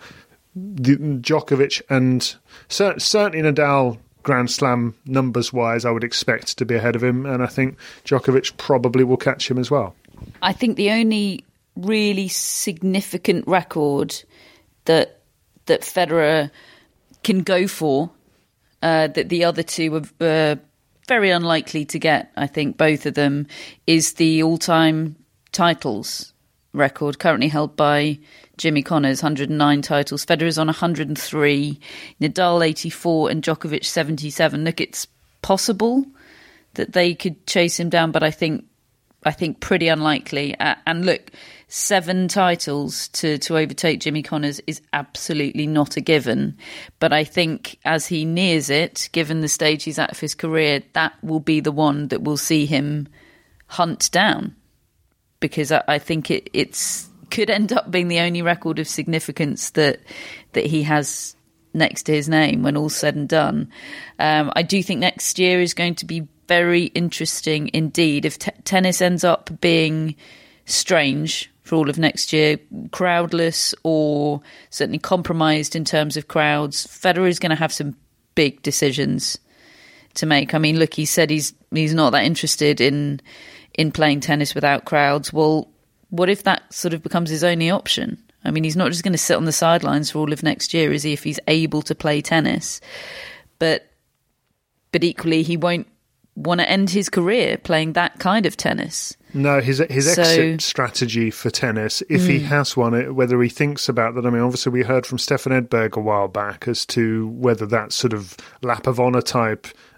Djokovic and certainly Nadal, Grand Slam numbers-wise, I would expect to be ahead of him, and I think Djokovic probably will catch him as well. I think the only really significant record that Federer can go for, that the other two were very unlikely to get, I think, both of them, is the all-time titles record currently held by Jimmy Connors, 109 titles. Federer's on 103, Nadal 84 and Djokovic 77. Look, it's possible that they could chase him down, but I think pretty unlikely. And look, 7 titles to overtake Jimmy Connors is absolutely not a given. But I think as he nears it, given the stage he's at of his career, that will be the one that will see him hunt down. Because I think it's could end up being the only record of significance that he has next to his name when all's said and done. I do think next year is going to be very interesting indeed. If tennis ends up being strange for all of next year, crowdless or certainly compromised in terms of crowds, Federer is going to have some big decisions to make. I mean, look, he said he's not that interested in playing tennis without crowds. Well, what if that sort of becomes his only option? I mean, he's not just going to sit on the sidelines for all of next year, is he, if he's able to play tennis? But equally, he won't want to end his career playing that kind of tennis. No, his exit strategy for tennis, if he has one, whether he thinks about that. I mean, obviously we heard from Stefan Edberg a while back as to whether that sort of lap of honour type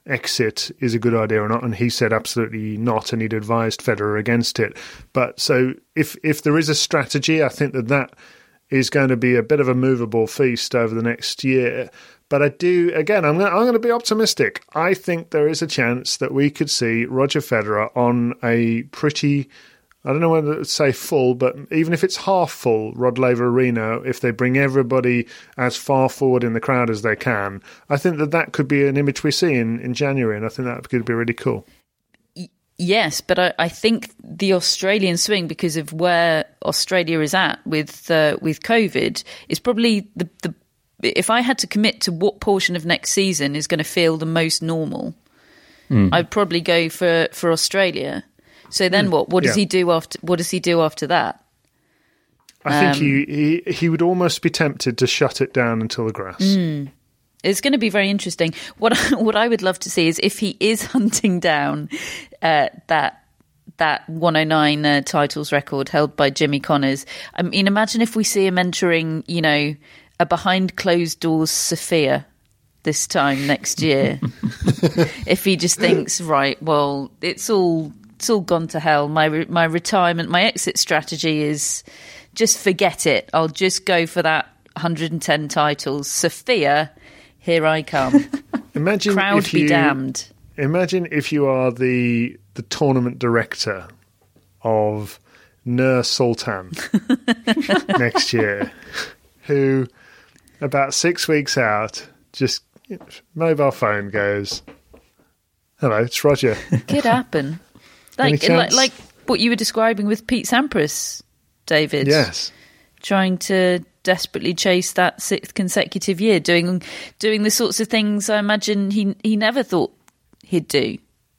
exit is a good idea or not, and he said absolutely not, and he'd advised Federer against it. But so if there is a strategy, I think that is going to be a bit of a movable feast over the next year. But I do, again, I'm going to be optimistic. I think there is a chance that we could see Roger Federer on a pretty, I don't know whether to say full, but even if it's half full, Rod Laver Arena, if they bring everybody as far forward in the crowd as they can, I think that could be an image we see in January, and I think that could be really cool. Yes, but I think the Australian swing, because of where Australia is at with COVID, is probably the if I had to commit to what portion of next season is going to feel the most normal, I'd probably go for Australia. So then what? What does he do after? What does he do after that? I think he would almost be tempted to shut it down until the grass. It's going to be very interesting. What I would love to see is if he is hunting down that 109 titles record held by Jimmy Connors. I mean, imagine if we see him entering, a behind closed doors Sophia this time next year. If he just thinks, right, well, it's all gone to hell. My retirement, my exit strategy is just forget it. I'll just go for that 110 titles. Sophia, here I come. Imagine crowd be damned. Imagine if you are the tournament director of Nur Sultan next year, who about 6 weeks out, just mobile phone goes, "Hello, it's Roger." Could happen. Like what you were describing with Pete Sampras, David. Yes. Trying to desperately chase that 6th consecutive year, doing the sorts of things I imagine he never thought he'd do.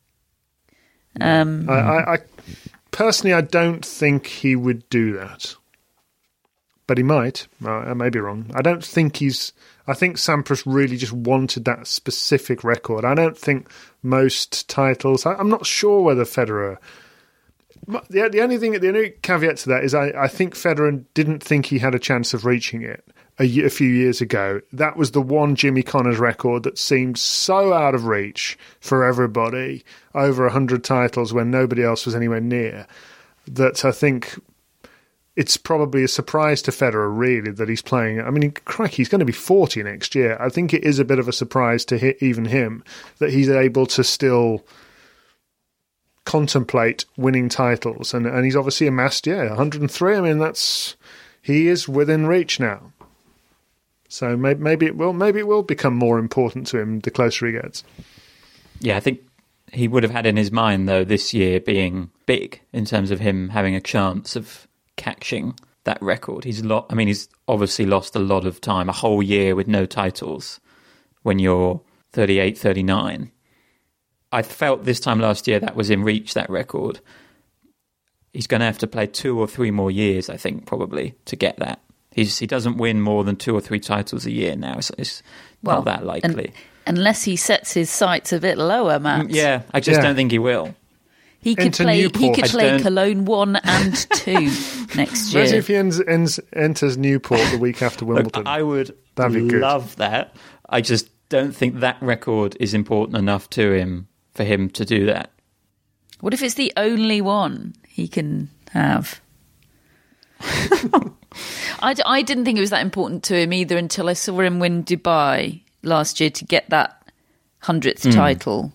I personally, I don't think he would do that. But he might. I may be wrong. I think Sampras really just wanted that specific record. I don't think most titles... I'm not sure whether Federer... The only caveat to that is I think Federer didn't think he had a chance of reaching it a few years ago. That was the one Jimmy Connors record that seemed so out of reach for everybody, over 100 titles when nobody else was anywhere near, that I think... It's probably a surprise to Federer, really, that he's playing. I mean, crikey, he's going to be 40 next year. I think it is a bit of a surprise to even him that he's able to still contemplate winning titles. And he's obviously amassed, 103. I mean, he is within reach now. So maybe it will become more important to him the closer he gets. Yeah, I think he would have had in his mind, though, this year being big in terms of him having a chance of catching that record. He's obviously lost a lot of time, a whole year with no titles when you're 38, 39. I felt this time last year that was in reach, that record. He's going to have to play 2 or 3 more years, I think, probably, to get that. He doesn't win more than 2 or 3 titles a year now. It's not that likely. Unless he sets his sights a bit lower, Matt. Yeah, I just don't think he will. He could play Cologne 1 and 2 next year. Imagine if he enters Newport the week after Wimbledon. Look, I would love that. I just don't think that record is important enough to him for him to do that. What if it's the only one he can have? I didn't think it was that important to him either until I saw him win Dubai last year to get that 100th title.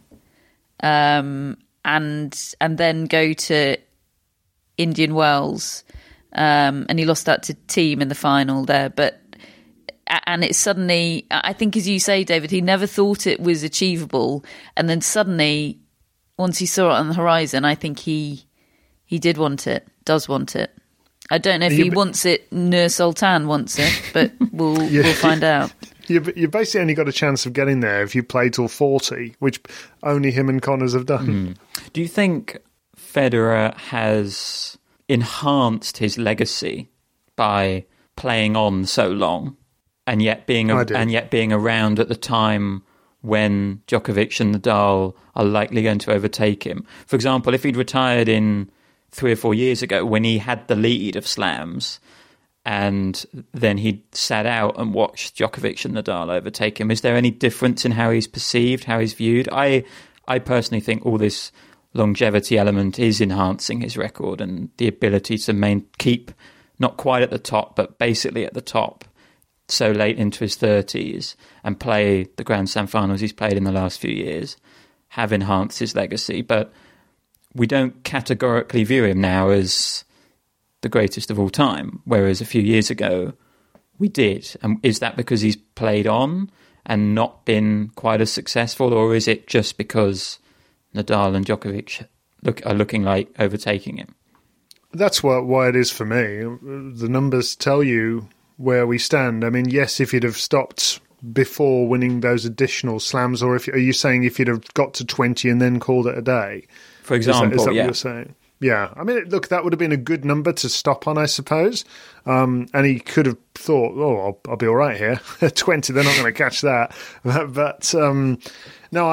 And then go to Indian Wells, and he lost that to Thiem in the final there. And it's suddenly, I think, as you say, David, he never thought it was achievable, and then suddenly, once he saw it on the horizon, I think he does want it. I don't know if he wants it. Nur Sultan wants it, but we'll find out. You basically only got a chance of getting there if you play till 40, which only him and Connors have done. Do you think Federer has enhanced his legacy by playing on so long and yet being around at the time when Djokovic and Nadal are likely going to overtake him? For example, if he'd retired in 3 or 4 years ago when he had the lead of slams and then he sat out and watched Djokovic and Nadal overtake him. Is there any difference in how he's perceived, how he's viewed? I personally think all this longevity element is enhancing his record, and the ability to keep not quite at the top, but basically at the top so late into his 30s and play the Grand Slam finals he's played in the last few years have enhanced his legacy. But we don't categorically view him now as the greatest of all time, whereas a few years ago we did. And is that because he's played on and not been quite as successful, or is it just because Nadal and Djokovic are looking like overtaking him? That's why it is for me. The numbers tell you where we stand. I mean, yes, if you'd have stopped before winning those additional slams, or are you saying if you'd have got to 20 and then called it a day? For example, is that yeah. what you're saying? Yeah. I mean, look, that would have been a good number to stop on, I suppose. And he could have thought, I'll be all right here. 20, they're not going to catch that. But no,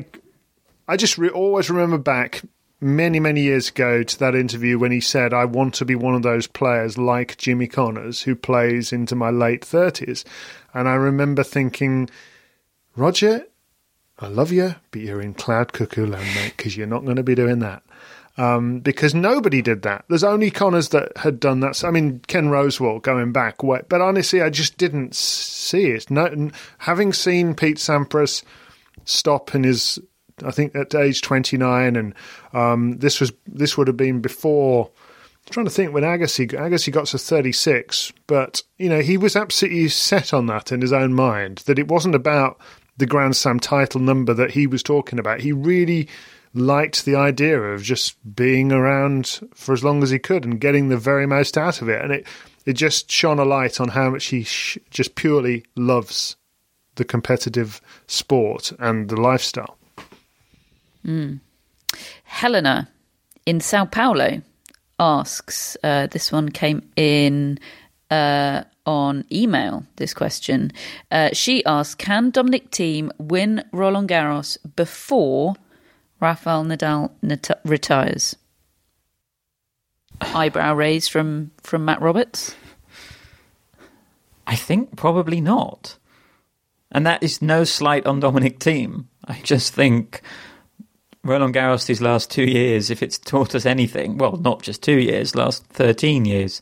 I just always remember back many, many years ago to that interview when he said, I want to be one of those players like Jimmy Connors who plays into my late 30s. And I remember thinking, Roger, I love you, but you're in cloud cuckoo land, mate, because you're not going to be doing that. Because nobody did that. There's only Connors that had done that. So, I mean, Ken Rosewall going back. But honestly, I just didn't see it. No, having seen Pete Sampras stop in his, I think at age 29, and this would have been before. I'm trying to think when Agassi got to 36, but he was absolutely set on that in his own mind, that it wasn't about the Grand Slam title number that he was talking about. He really liked the idea of just being around for as long as he could and getting the very most out of it, and it just shone a light on how much he just purely loves the competitive sport and the lifestyle. Helena in Sao Paulo asks, this one came in on email, this question. She asks, can Dominic Thiem win Roland Garros before Rafael Nadal retires? Eyebrow raised from Matt Roberts. I think probably not. And that is no slight on Dominic Thiem. I just think Roland Garros these last 2 years, if it's taught us anything, well, not just 2 years, last 13 years,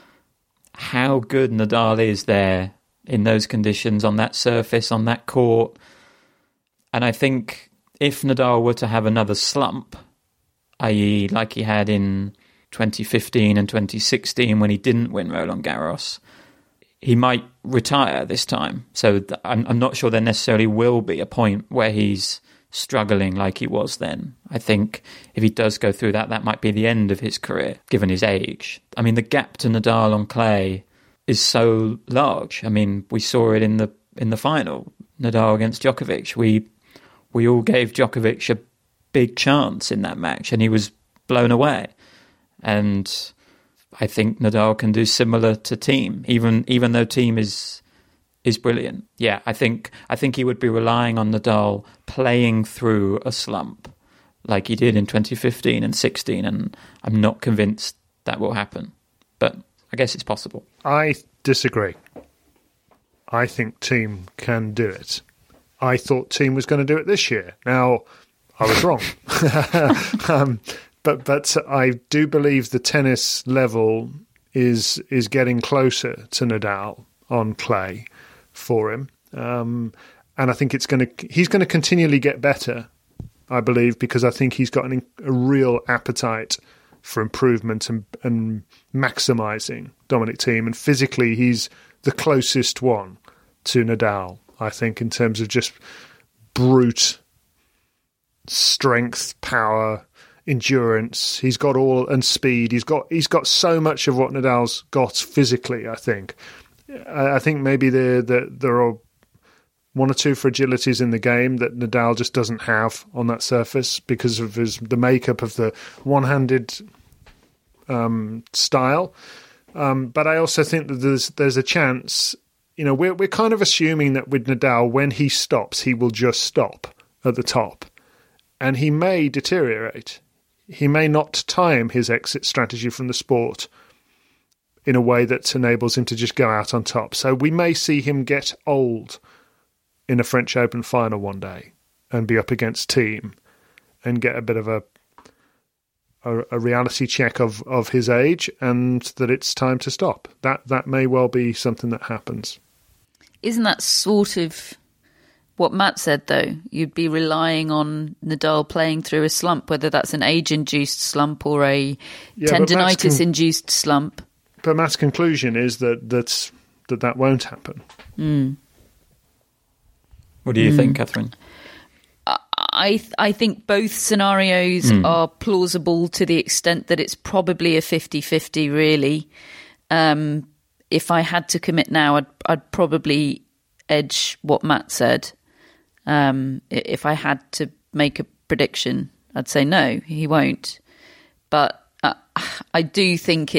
how good Nadal is there in those conditions, on that surface, on that court. And I think if Nadal were to have another slump, i.e. like he had in 2015 and 2016 when he didn't win Roland Garros, he might retire this time. So I'm not sure there necessarily will be a point where he's struggling like he was then. I think if he does go through that might be the end of his career, given his age. I mean, the gap to Nadal on clay is so large. I mean, we saw it in the final, Nadal against Djokovic. We all gave Djokovic a big chance in that match, and he was blown away. And I think Nadal can do similar to Thiem, even though Thiem is brilliant. Yeah, I think he would be relying on Nadal playing through a slump like he did in 2015 and 16, and I'm not convinced that will happen. But I guess it's possible. I disagree. I think Thiem can do it. I thought Thiem was going to do it this year. Now, I was wrong. But I do believe the tennis level is getting closer to Nadal on clay for him. And I think he's going to continually get better, I believe, because I think he's got a real appetite for improvement and maximising Dominic Thiem. And physically, he's the closest one to Nadal, I think, in terms of just brute strength, power, endurance. He's got all, and speed. He's got so much of what Nadal's got physically, I think. I think maybe there are one or two fragilities in the game that Nadal just doesn't have on that surface because of the makeup of the one-handed style. But I also think that there's a chance. We're kind of assuming that with Nadal, when he stops, he will just stop at the top, and he may deteriorate. He may not time his exit strategy from the sport in a way that enables him to just go out on top. So we may see him get old in a French Open final one day and be up against Thiem and get a bit of a reality check of his age and that it's time to stop. That may well be something that happens. Isn't that sort of what Matt said, though? You'd be relying on Nadal playing through a slump, whether that's an age-induced slump or a tendinitis-induced slump. But Matt's conclusion is that won't happen. Mm. What do you think, Catherine? I think both scenarios are plausible to the extent that it's probably a 50-50, really. If I had to commit now, I'd probably edge what Matt said. If I had to make a prediction, I'd say no, he won't. But I do think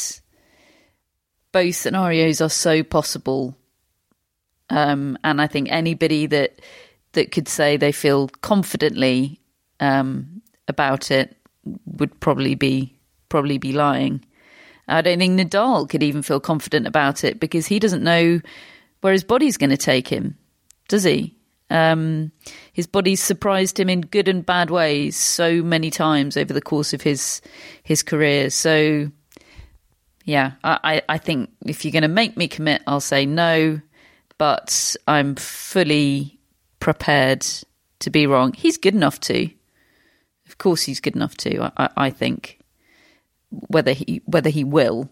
both scenarios are so possible. And I think anybody that could say they feel confidently about it would probably be lying. I don't think Nadal could even feel confident about it because he doesn't know where his body's going to take him, does he? His body's surprised him in good and bad ways so many times over the course of his career. So, yeah, I think if you're going to make me commit, I'll say no, but I'm fully prepared to be wrong. He's good enough to. Of course he's good enough to, I think. Whether he will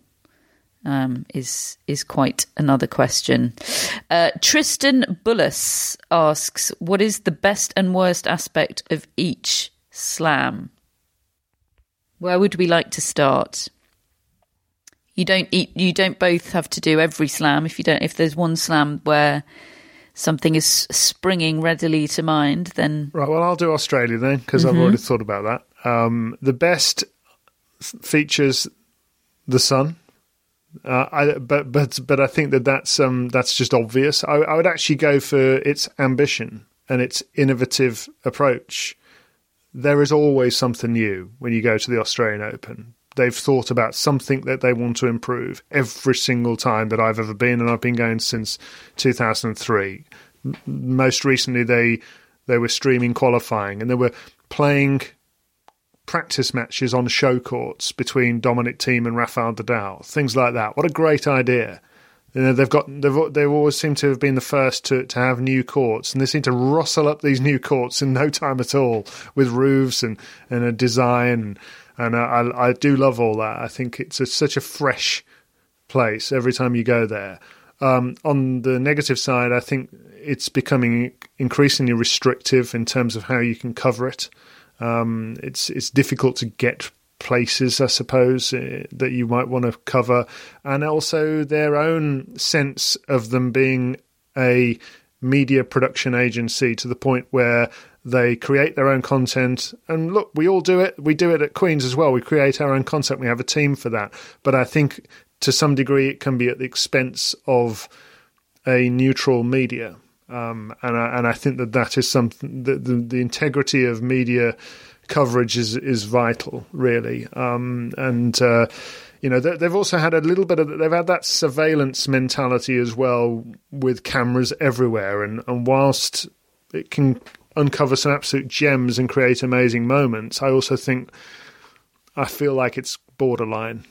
is quite another question. Tristan Bullis asks, what is the best and worst aspect of each slam? Where would we like to start? You don't both have to do every slam. If there's one slam where something is springing readily to mind, then... Right, well, I'll do Australia then, because I've already thought about that. The best features the sun. But I think that's just obvious. I would actually go for its ambition and its innovative approach. There is always something new when you go to the Australian Open. They've thought about something that they want to improve every single time that I've ever been, and I've been going since 2003. Most recently, they were streaming qualifying, and they were playing practice matches on show courts between Dominic Thiem and Rafael Nadal, things like that. What a great idea! You know, they've always seemed to have been the first to have new courts, and they seem to rustle up these new courts in no time at all with roofs and a design. And I do love all that. I think it's such a fresh place every time you go there. On the negative side, I think it's becoming increasingly restrictive in terms of how you can cover it. It's difficult to get places, I suppose, that you might want to cover, and also their own sense of them being a media production agency to the point where they create their own content. And look, we all do it. We do it at Queen's as well. We create our own content. We have a team for that. But I think to some degree it can be at the expense of a neutral media. And I think that is something that the integrity of media coverage is vital, really. You know, they've also had a little bit of, they've had that surveillance mentality as well with cameras everywhere. And whilst it can uncover some absolute gems and create amazing moments, I also I feel like it's borderline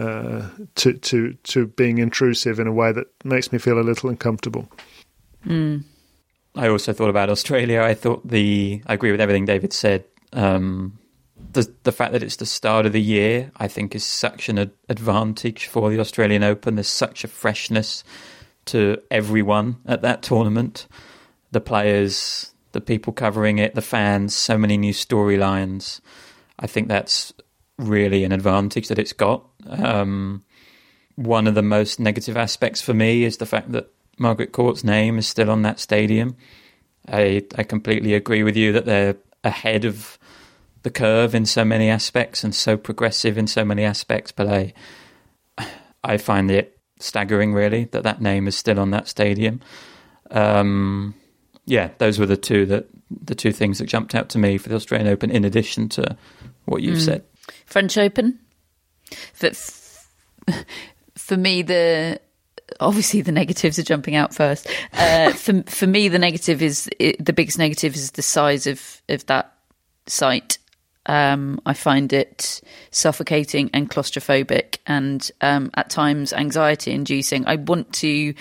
to being intrusive in a way that makes me feel a little uncomfortable. Mm. I also thought about Australia. I agree with everything David said. The fact that it's the start of the year, I think, is such an advantage for the Australian Open. There's such a freshness to everyone at that tournament. The players, the people covering it, the fans, so many new storylines. I think that's really an advantage that it's got. One of the most negative aspects for me is the fact that Margaret Court's name is still on that stadium. I completely agree with you that they're ahead of the curve in so many aspects and so progressive in so many aspects, but I find it staggering, really, that name is still on that stadium. Those were the two things that jumped out to me for the Australian Open, in addition to what you've said. French Open? for me, obviously the negatives are jumping out first. For me, the biggest negative is the size of that site. I find it suffocating and claustrophobic, and at times anxiety-inducing. I want to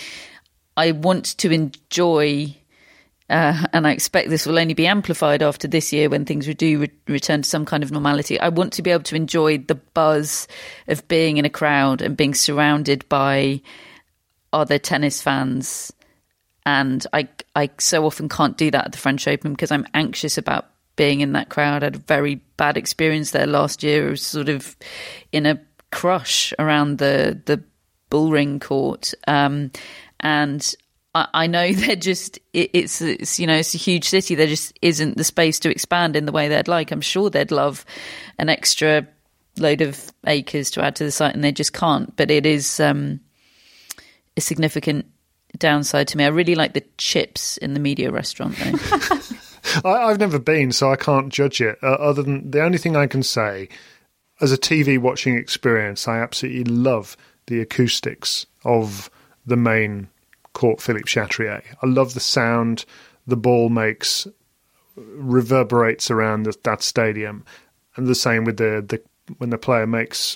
enjoy, and I expect this will only be amplified after this year when things do return to some kind of normality. I want to be able to enjoy the buzz of being in a crowd and being surrounded by other tennis fans, and I so often can't do that at the French Open because I'm anxious about being in that crowd. I had a very bad experience there last year. I was sort of in a crush around the Bullring court, and I know they're just it's you know, it's a huge city. There just isn't the space to expand in the way they'd like. I'm sure they'd love an extra load of acres to add to the site, and they just can't. But it is a significant downside to me. I really like the chips in the media restaurant, though. I've never been, so I can't judge it. Other than the only thing I can say, as a TV watching experience, I absolutely love the acoustics of the main court, Philippe Chatrier. I love the sound the ball makes, reverberates around that stadium, and the same with the when the player makes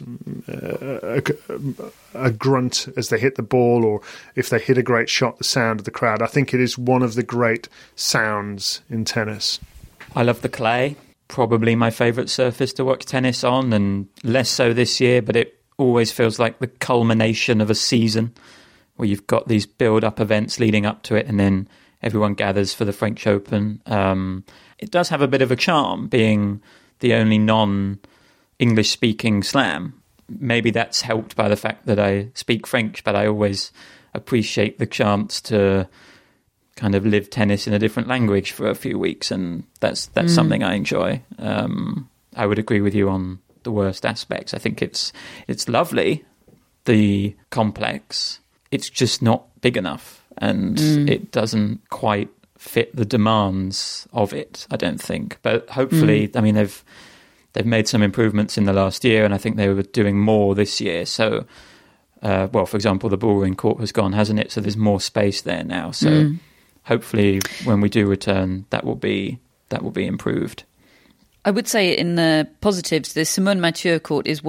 a grunt as they hit the ball, or if they hit a great shot, the sound of the crowd. I think it is one of the great sounds in tennis. I love the clay. Probably my favourite surface to watch tennis on, and less so this year, but it always feels like the culmination of a season where you've got these build-up events leading up to it, and then everyone gathers for the French Open. It does have a bit of a charm, being the only non-English-speaking slam. Maybe that's helped by the fact that I speak French, but I always appreciate the chance to kind of live tennis in a different language for a few weeks, and that's something I enjoy. I would agree with you on the worst aspects. I think it's lovely, the complex. It's just not big enough, and it doesn't quite fit the demands of it, I don't think. But hopefully, I mean, they've made some improvements in the last year, and I think they were doing more this year. So, for example, the Bullring court has gone, hasn't it? So there's more space there now. So hopefully, when we do return, that will be improved. I would say in the positives, the Simone Mathieu court is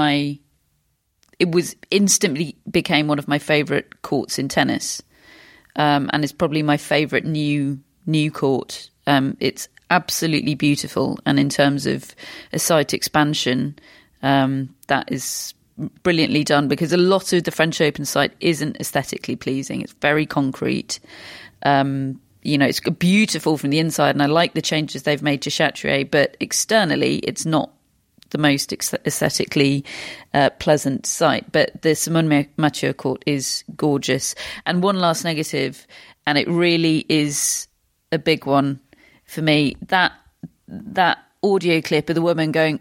instantly became one of my favourite courts in tennis, and it's probably my favourite new court. It's absolutely beautiful, and in terms of a site expansion, that is brilliantly done, because a lot of the French Open site isn't aesthetically pleasing. It's very concrete. It's beautiful from the inside, and I like the changes they've made to Chatrier, but externally it's not the most aesthetically pleasant site. But the Simone Mathieu court is gorgeous. And one last negative, and it really is a big one for me, that audio clip of the woman going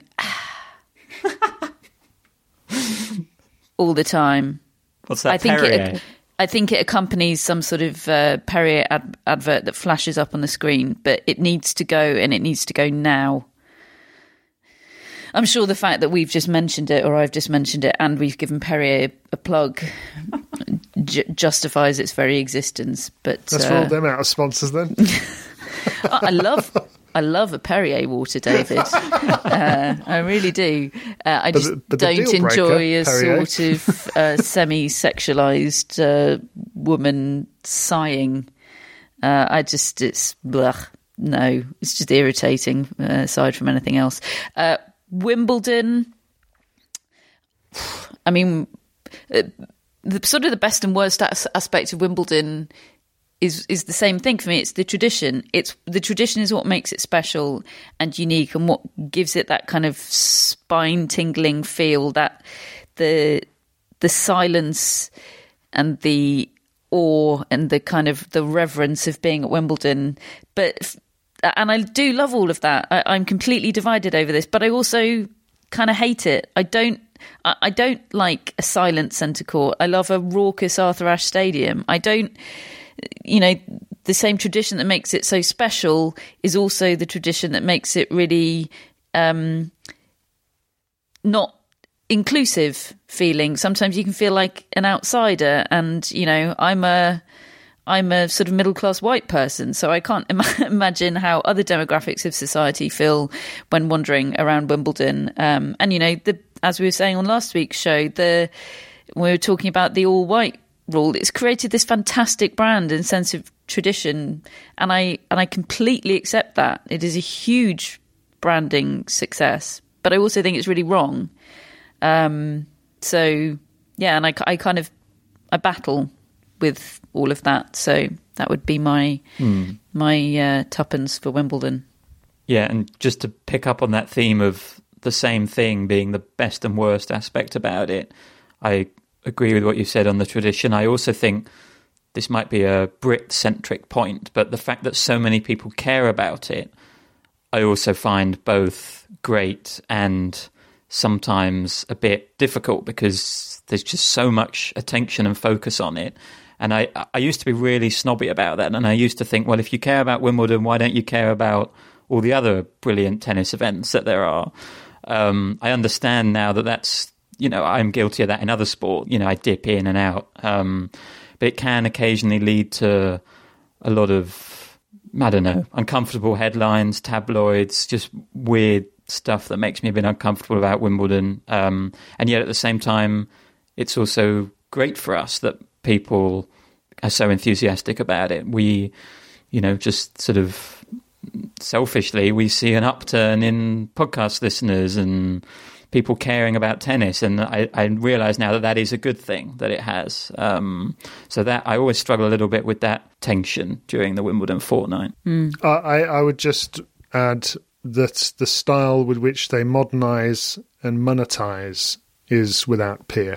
all the time. What's that? I think it accompanies some sort of Perrier advert that flashes up on the screen, but it needs to go, and it needs to go now. I'm sure the fact that we've just mentioned it, or I've just mentioned it, and we've given Perrier a plug justifies its very existence. But let's roll them out as sponsors then. I love a Perrier water, David. I really do. I just don't enjoy a Perrier. sort of semi-sexualised woman sighing. It's blech. No, it's just irritating, aside from anything else. Wimbledon, I mean, the best and worst aspect of Wimbledon is the same thing for me. It's the tradition. The tradition is what makes it special and unique, and what gives it that kind of spine-tingling feel, that the silence and the awe and the kind of the reverence of being at Wimbledon. And I do love all of that. I'm completely divided over this, but I also kind of hate it. I don't like a silent centre court. I love a raucous Arthur Ashe Stadium. I don't, the same tradition that makes it so special is also the tradition that makes it really not inclusive feeling. Sometimes you can feel like an outsider, and I'm a sort of middle-class white person, so I can't imagine how other demographics of society feel when wandering around Wimbledon. And as we were saying on last week's show, we were talking about the all-white rule. It's created this fantastic brand and sense of tradition, and I completely accept that. It is a huge branding success, but I also think it's really wrong. So yeah, and I battle with all of that. So that would be my tuppence for Wimbledon. Yeah, and just to pick up on that theme of the same thing being the best and worst aspect about it, I agree with what you said on the tradition. I also think this might be a Brit-centric point, but the fact that so many people care about it, I also find both great and sometimes a bit difficult, because there's just so much attention and focus on it. And I used to be really snobby about that, and I used to think, well, if you care about Wimbledon, why don't you care about all the other brilliant tennis events that there are? I understand now that that's, I'm guilty of that in other sport. I dip in and out. But it can occasionally lead to a lot of, I don't know, uncomfortable headlines, tabloids, just weird stuff that makes me a bit uncomfortable about Wimbledon. And yet at the same time, it's also great for us that people are so enthusiastic about it. We, just sort of selfishly, we see an upturn in podcast listeners and people caring about tennis, and I realise now that is a good thing that it has. So that I always struggle a little bit with that tension during the Wimbledon fortnight. I would just add that the style with which they modernise and monetise is without peer.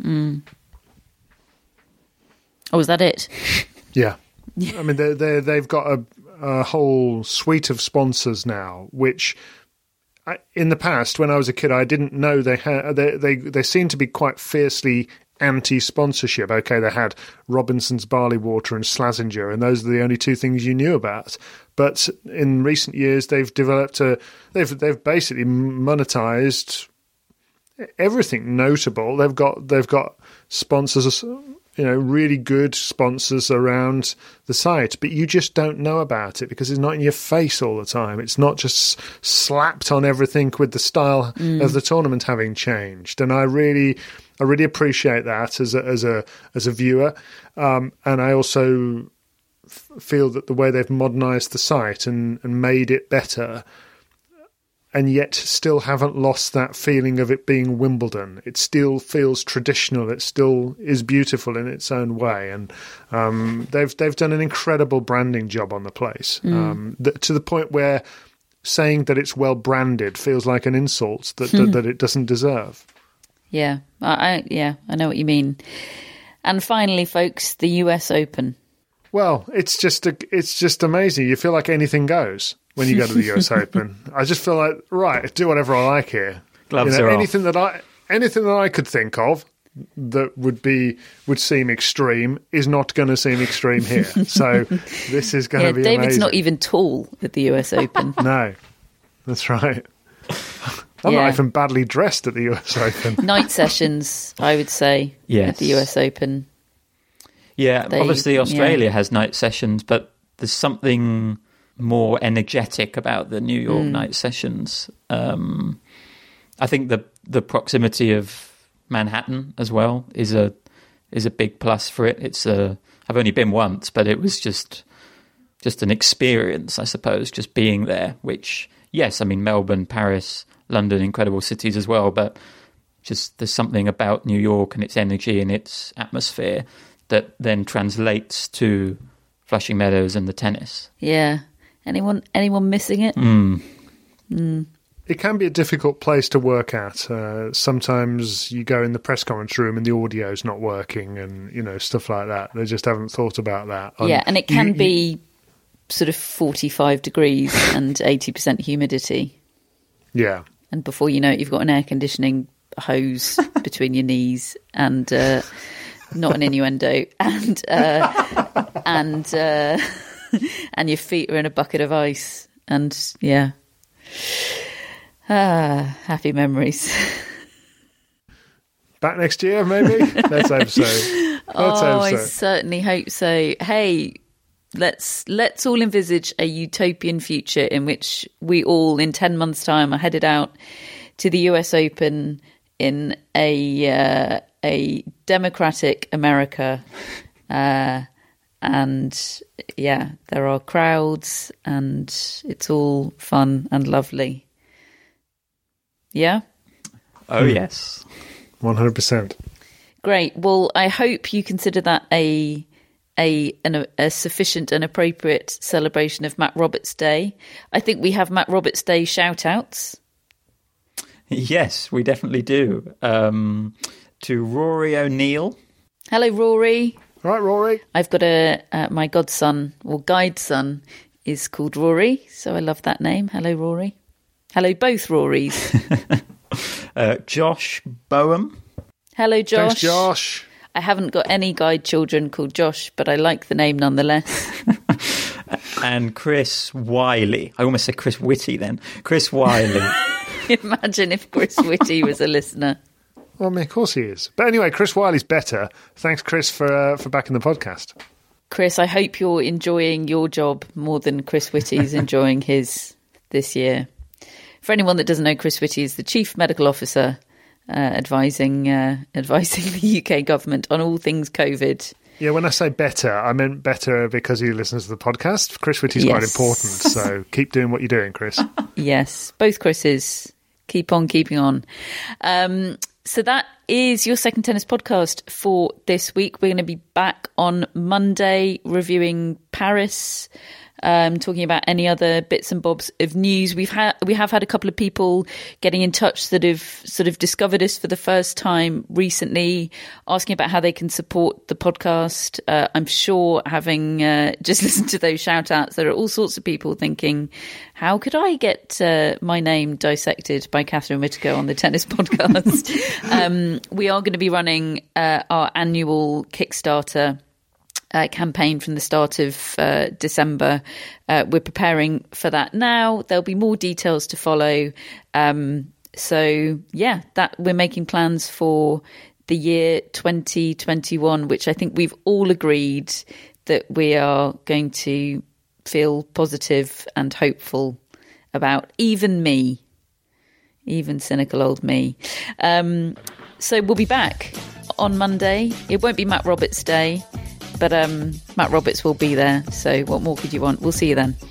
Oh, is that it? Yeah. I mean, they've got a whole suite of sponsors now, which in the past, when I was a kid, I didn't know they had. They seemed to be quite fiercely anti-sponsorship. Okay, they had Robinson's Barley Water and Slazenger, and those are the only two things you knew about. But in recent years, they've developed they've basically monetized everything notable. They've got sponsors, really good sponsors around the site, but you just don't know about it because it's not in your face all the time. It's not just slapped on everything with the style of the tournament having changed. And I really appreciate that as a viewer. And I also feel that the way they've modernized the site and made it better, and yet still haven't lost that feeling of it being Wimbledon. It still feels traditional. It still is beautiful in its own way. And they've done an incredible branding job on the place, to the point where saying that it's well branded feels like an insult that it doesn't deserve. Yeah, I know what you mean. And finally, folks, the US Open. Well, it's just amazing. You feel like anything goes when you go to the US Open. I just feel like, right, do whatever I like here. Gloves are anything off. Anything that I could think of that would seem extreme is not going to seem extreme here. So this is going to be David's amazing. not even tall at the US Open. No, that's right. I'm not even badly dressed at the US Open. Night sessions, I would say, at the US Open. Yeah, obviously Australia has night sessions, but there's something more energetic about the New York night sessions. I think the proximity of Manhattan as well is a big plus for it. I've only been once, but it was just an experience, I suppose, just being there. Which, yes, I mean Melbourne, Paris, London, incredible cities as well, but just there's something about New York and its energy and its atmosphere that then translates to Flushing Meadows and the tennis. Yeah. Anyone missing it? It can be a difficult place to work at. Sometimes you go in the press conference room and the audio's not working and, stuff like that. They just haven't thought about that. And it can be sort of 45 degrees and 80% humidity. Yeah. And before you know it, you've got an air conditioning hose between your knees and... not an innuendo, and your feet are in a bucket of ice, and happy memories. Back next year, maybe? Let's hope so. I certainly hope so. Hey, let's all envisage a utopian future in which we all, in 10 months' time, are headed out to the US Open in a democratic America. And yeah, there are crowds and it's all fun and lovely. Yeah? Oh, yes. 100%. Great. Well, I hope you consider that a sufficient and appropriate celebration of Matt Roberts Day. I think we have Matt Roberts Day shout-outs. Yes, we definitely do. To Rory O'Neill. Hello, Rory. Right, Rory. I've got my godson, or guide son, is called Rory, so I love that name. Hello, Rory. Hello, both Rorys. Josh Boehm. Hello, Josh. Thanks, Josh. I haven't got any guide children called Josh, but I like the name nonetheless. And Chris Wiley. I almost said Chris Whitty then. Chris Wiley. Imagine if Chris Whitty was a listener. Well, I mean, of course he is. But anyway, Chris Wiley's better. Thanks, Chris, for backing the podcast. Chris, I hope you're enjoying your job more than Chris Whitty's enjoying his this year. For anyone that doesn't know, Chris Whitty is the Chief Medical Officer advising the UK government on all things COVID. Yeah, when I say better, I meant better because he listens to the podcast. Chris Whitty's quite important, so keep doing what you're doing, Chris. Yes, both Chris's. Keep on keeping on. So that is your Second Tennis podcast for this week. We're going to be back on Monday reviewing Paris, talking about any other bits and bobs of news. We have had a couple of people getting in touch that have sort of discovered us for the first time recently, asking about how they can support the podcast. I'm sure, having just listened to those shout outs, there are all sorts of people thinking, how could I get my name dissected by Catherine Whitaker on the tennis podcast? We are going to be running our annual Kickstarter campaign from the start of December. We're preparing for that now. There'll be more details to follow. So yeah, that we're making plans for the year 2021, which I think we've all agreed that we are going to feel positive and hopeful about. Even cynical old me. So we'll be back on Monday. It won't be Matt Roberts Day, but Matt Roberts will be there. So what more could you want? We'll see you then.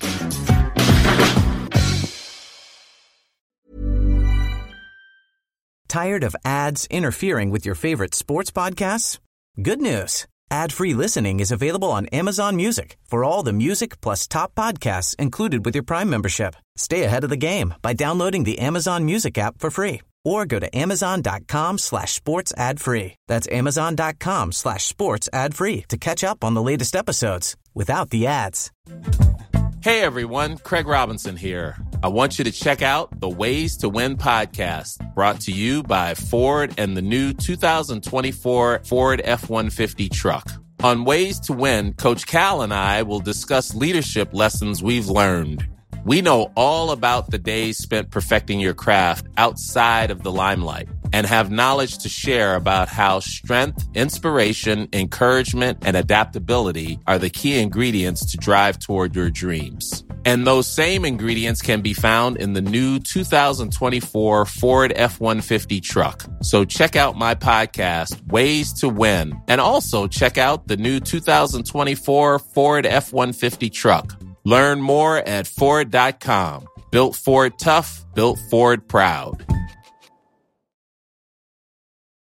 Tired of ads interfering with your favorite sports podcasts? Good news. Ad-free listening is available on Amazon Music for all the music plus top podcasts included with your Prime membership. Stay ahead of the game by downloading the Amazon Music app for free or go to amazon.com/sports ad free. That's amazon.com/sports ad free to catch up on the latest episodes without the ads. Hey everyone, Craig Robinson here. I want you to check out the Ways to Win podcast, brought to you by Ford and the new 2024 Ford F-150 truck. On Ways to Win, Coach Cal and I will discuss leadership lessons we've learned. We know all about the days spent perfecting your craft outside of the limelight and have knowledge to share about how strength, inspiration, encouragement, and adaptability are the key ingredients to drive toward your dreams. And those same ingredients can be found in the new 2024 Ford F-150 truck. So check out my podcast, Ways to Win, and also check out the new 2024 Ford F-150 truck. Learn more at Ford.com. Built Ford tough, built Ford proud.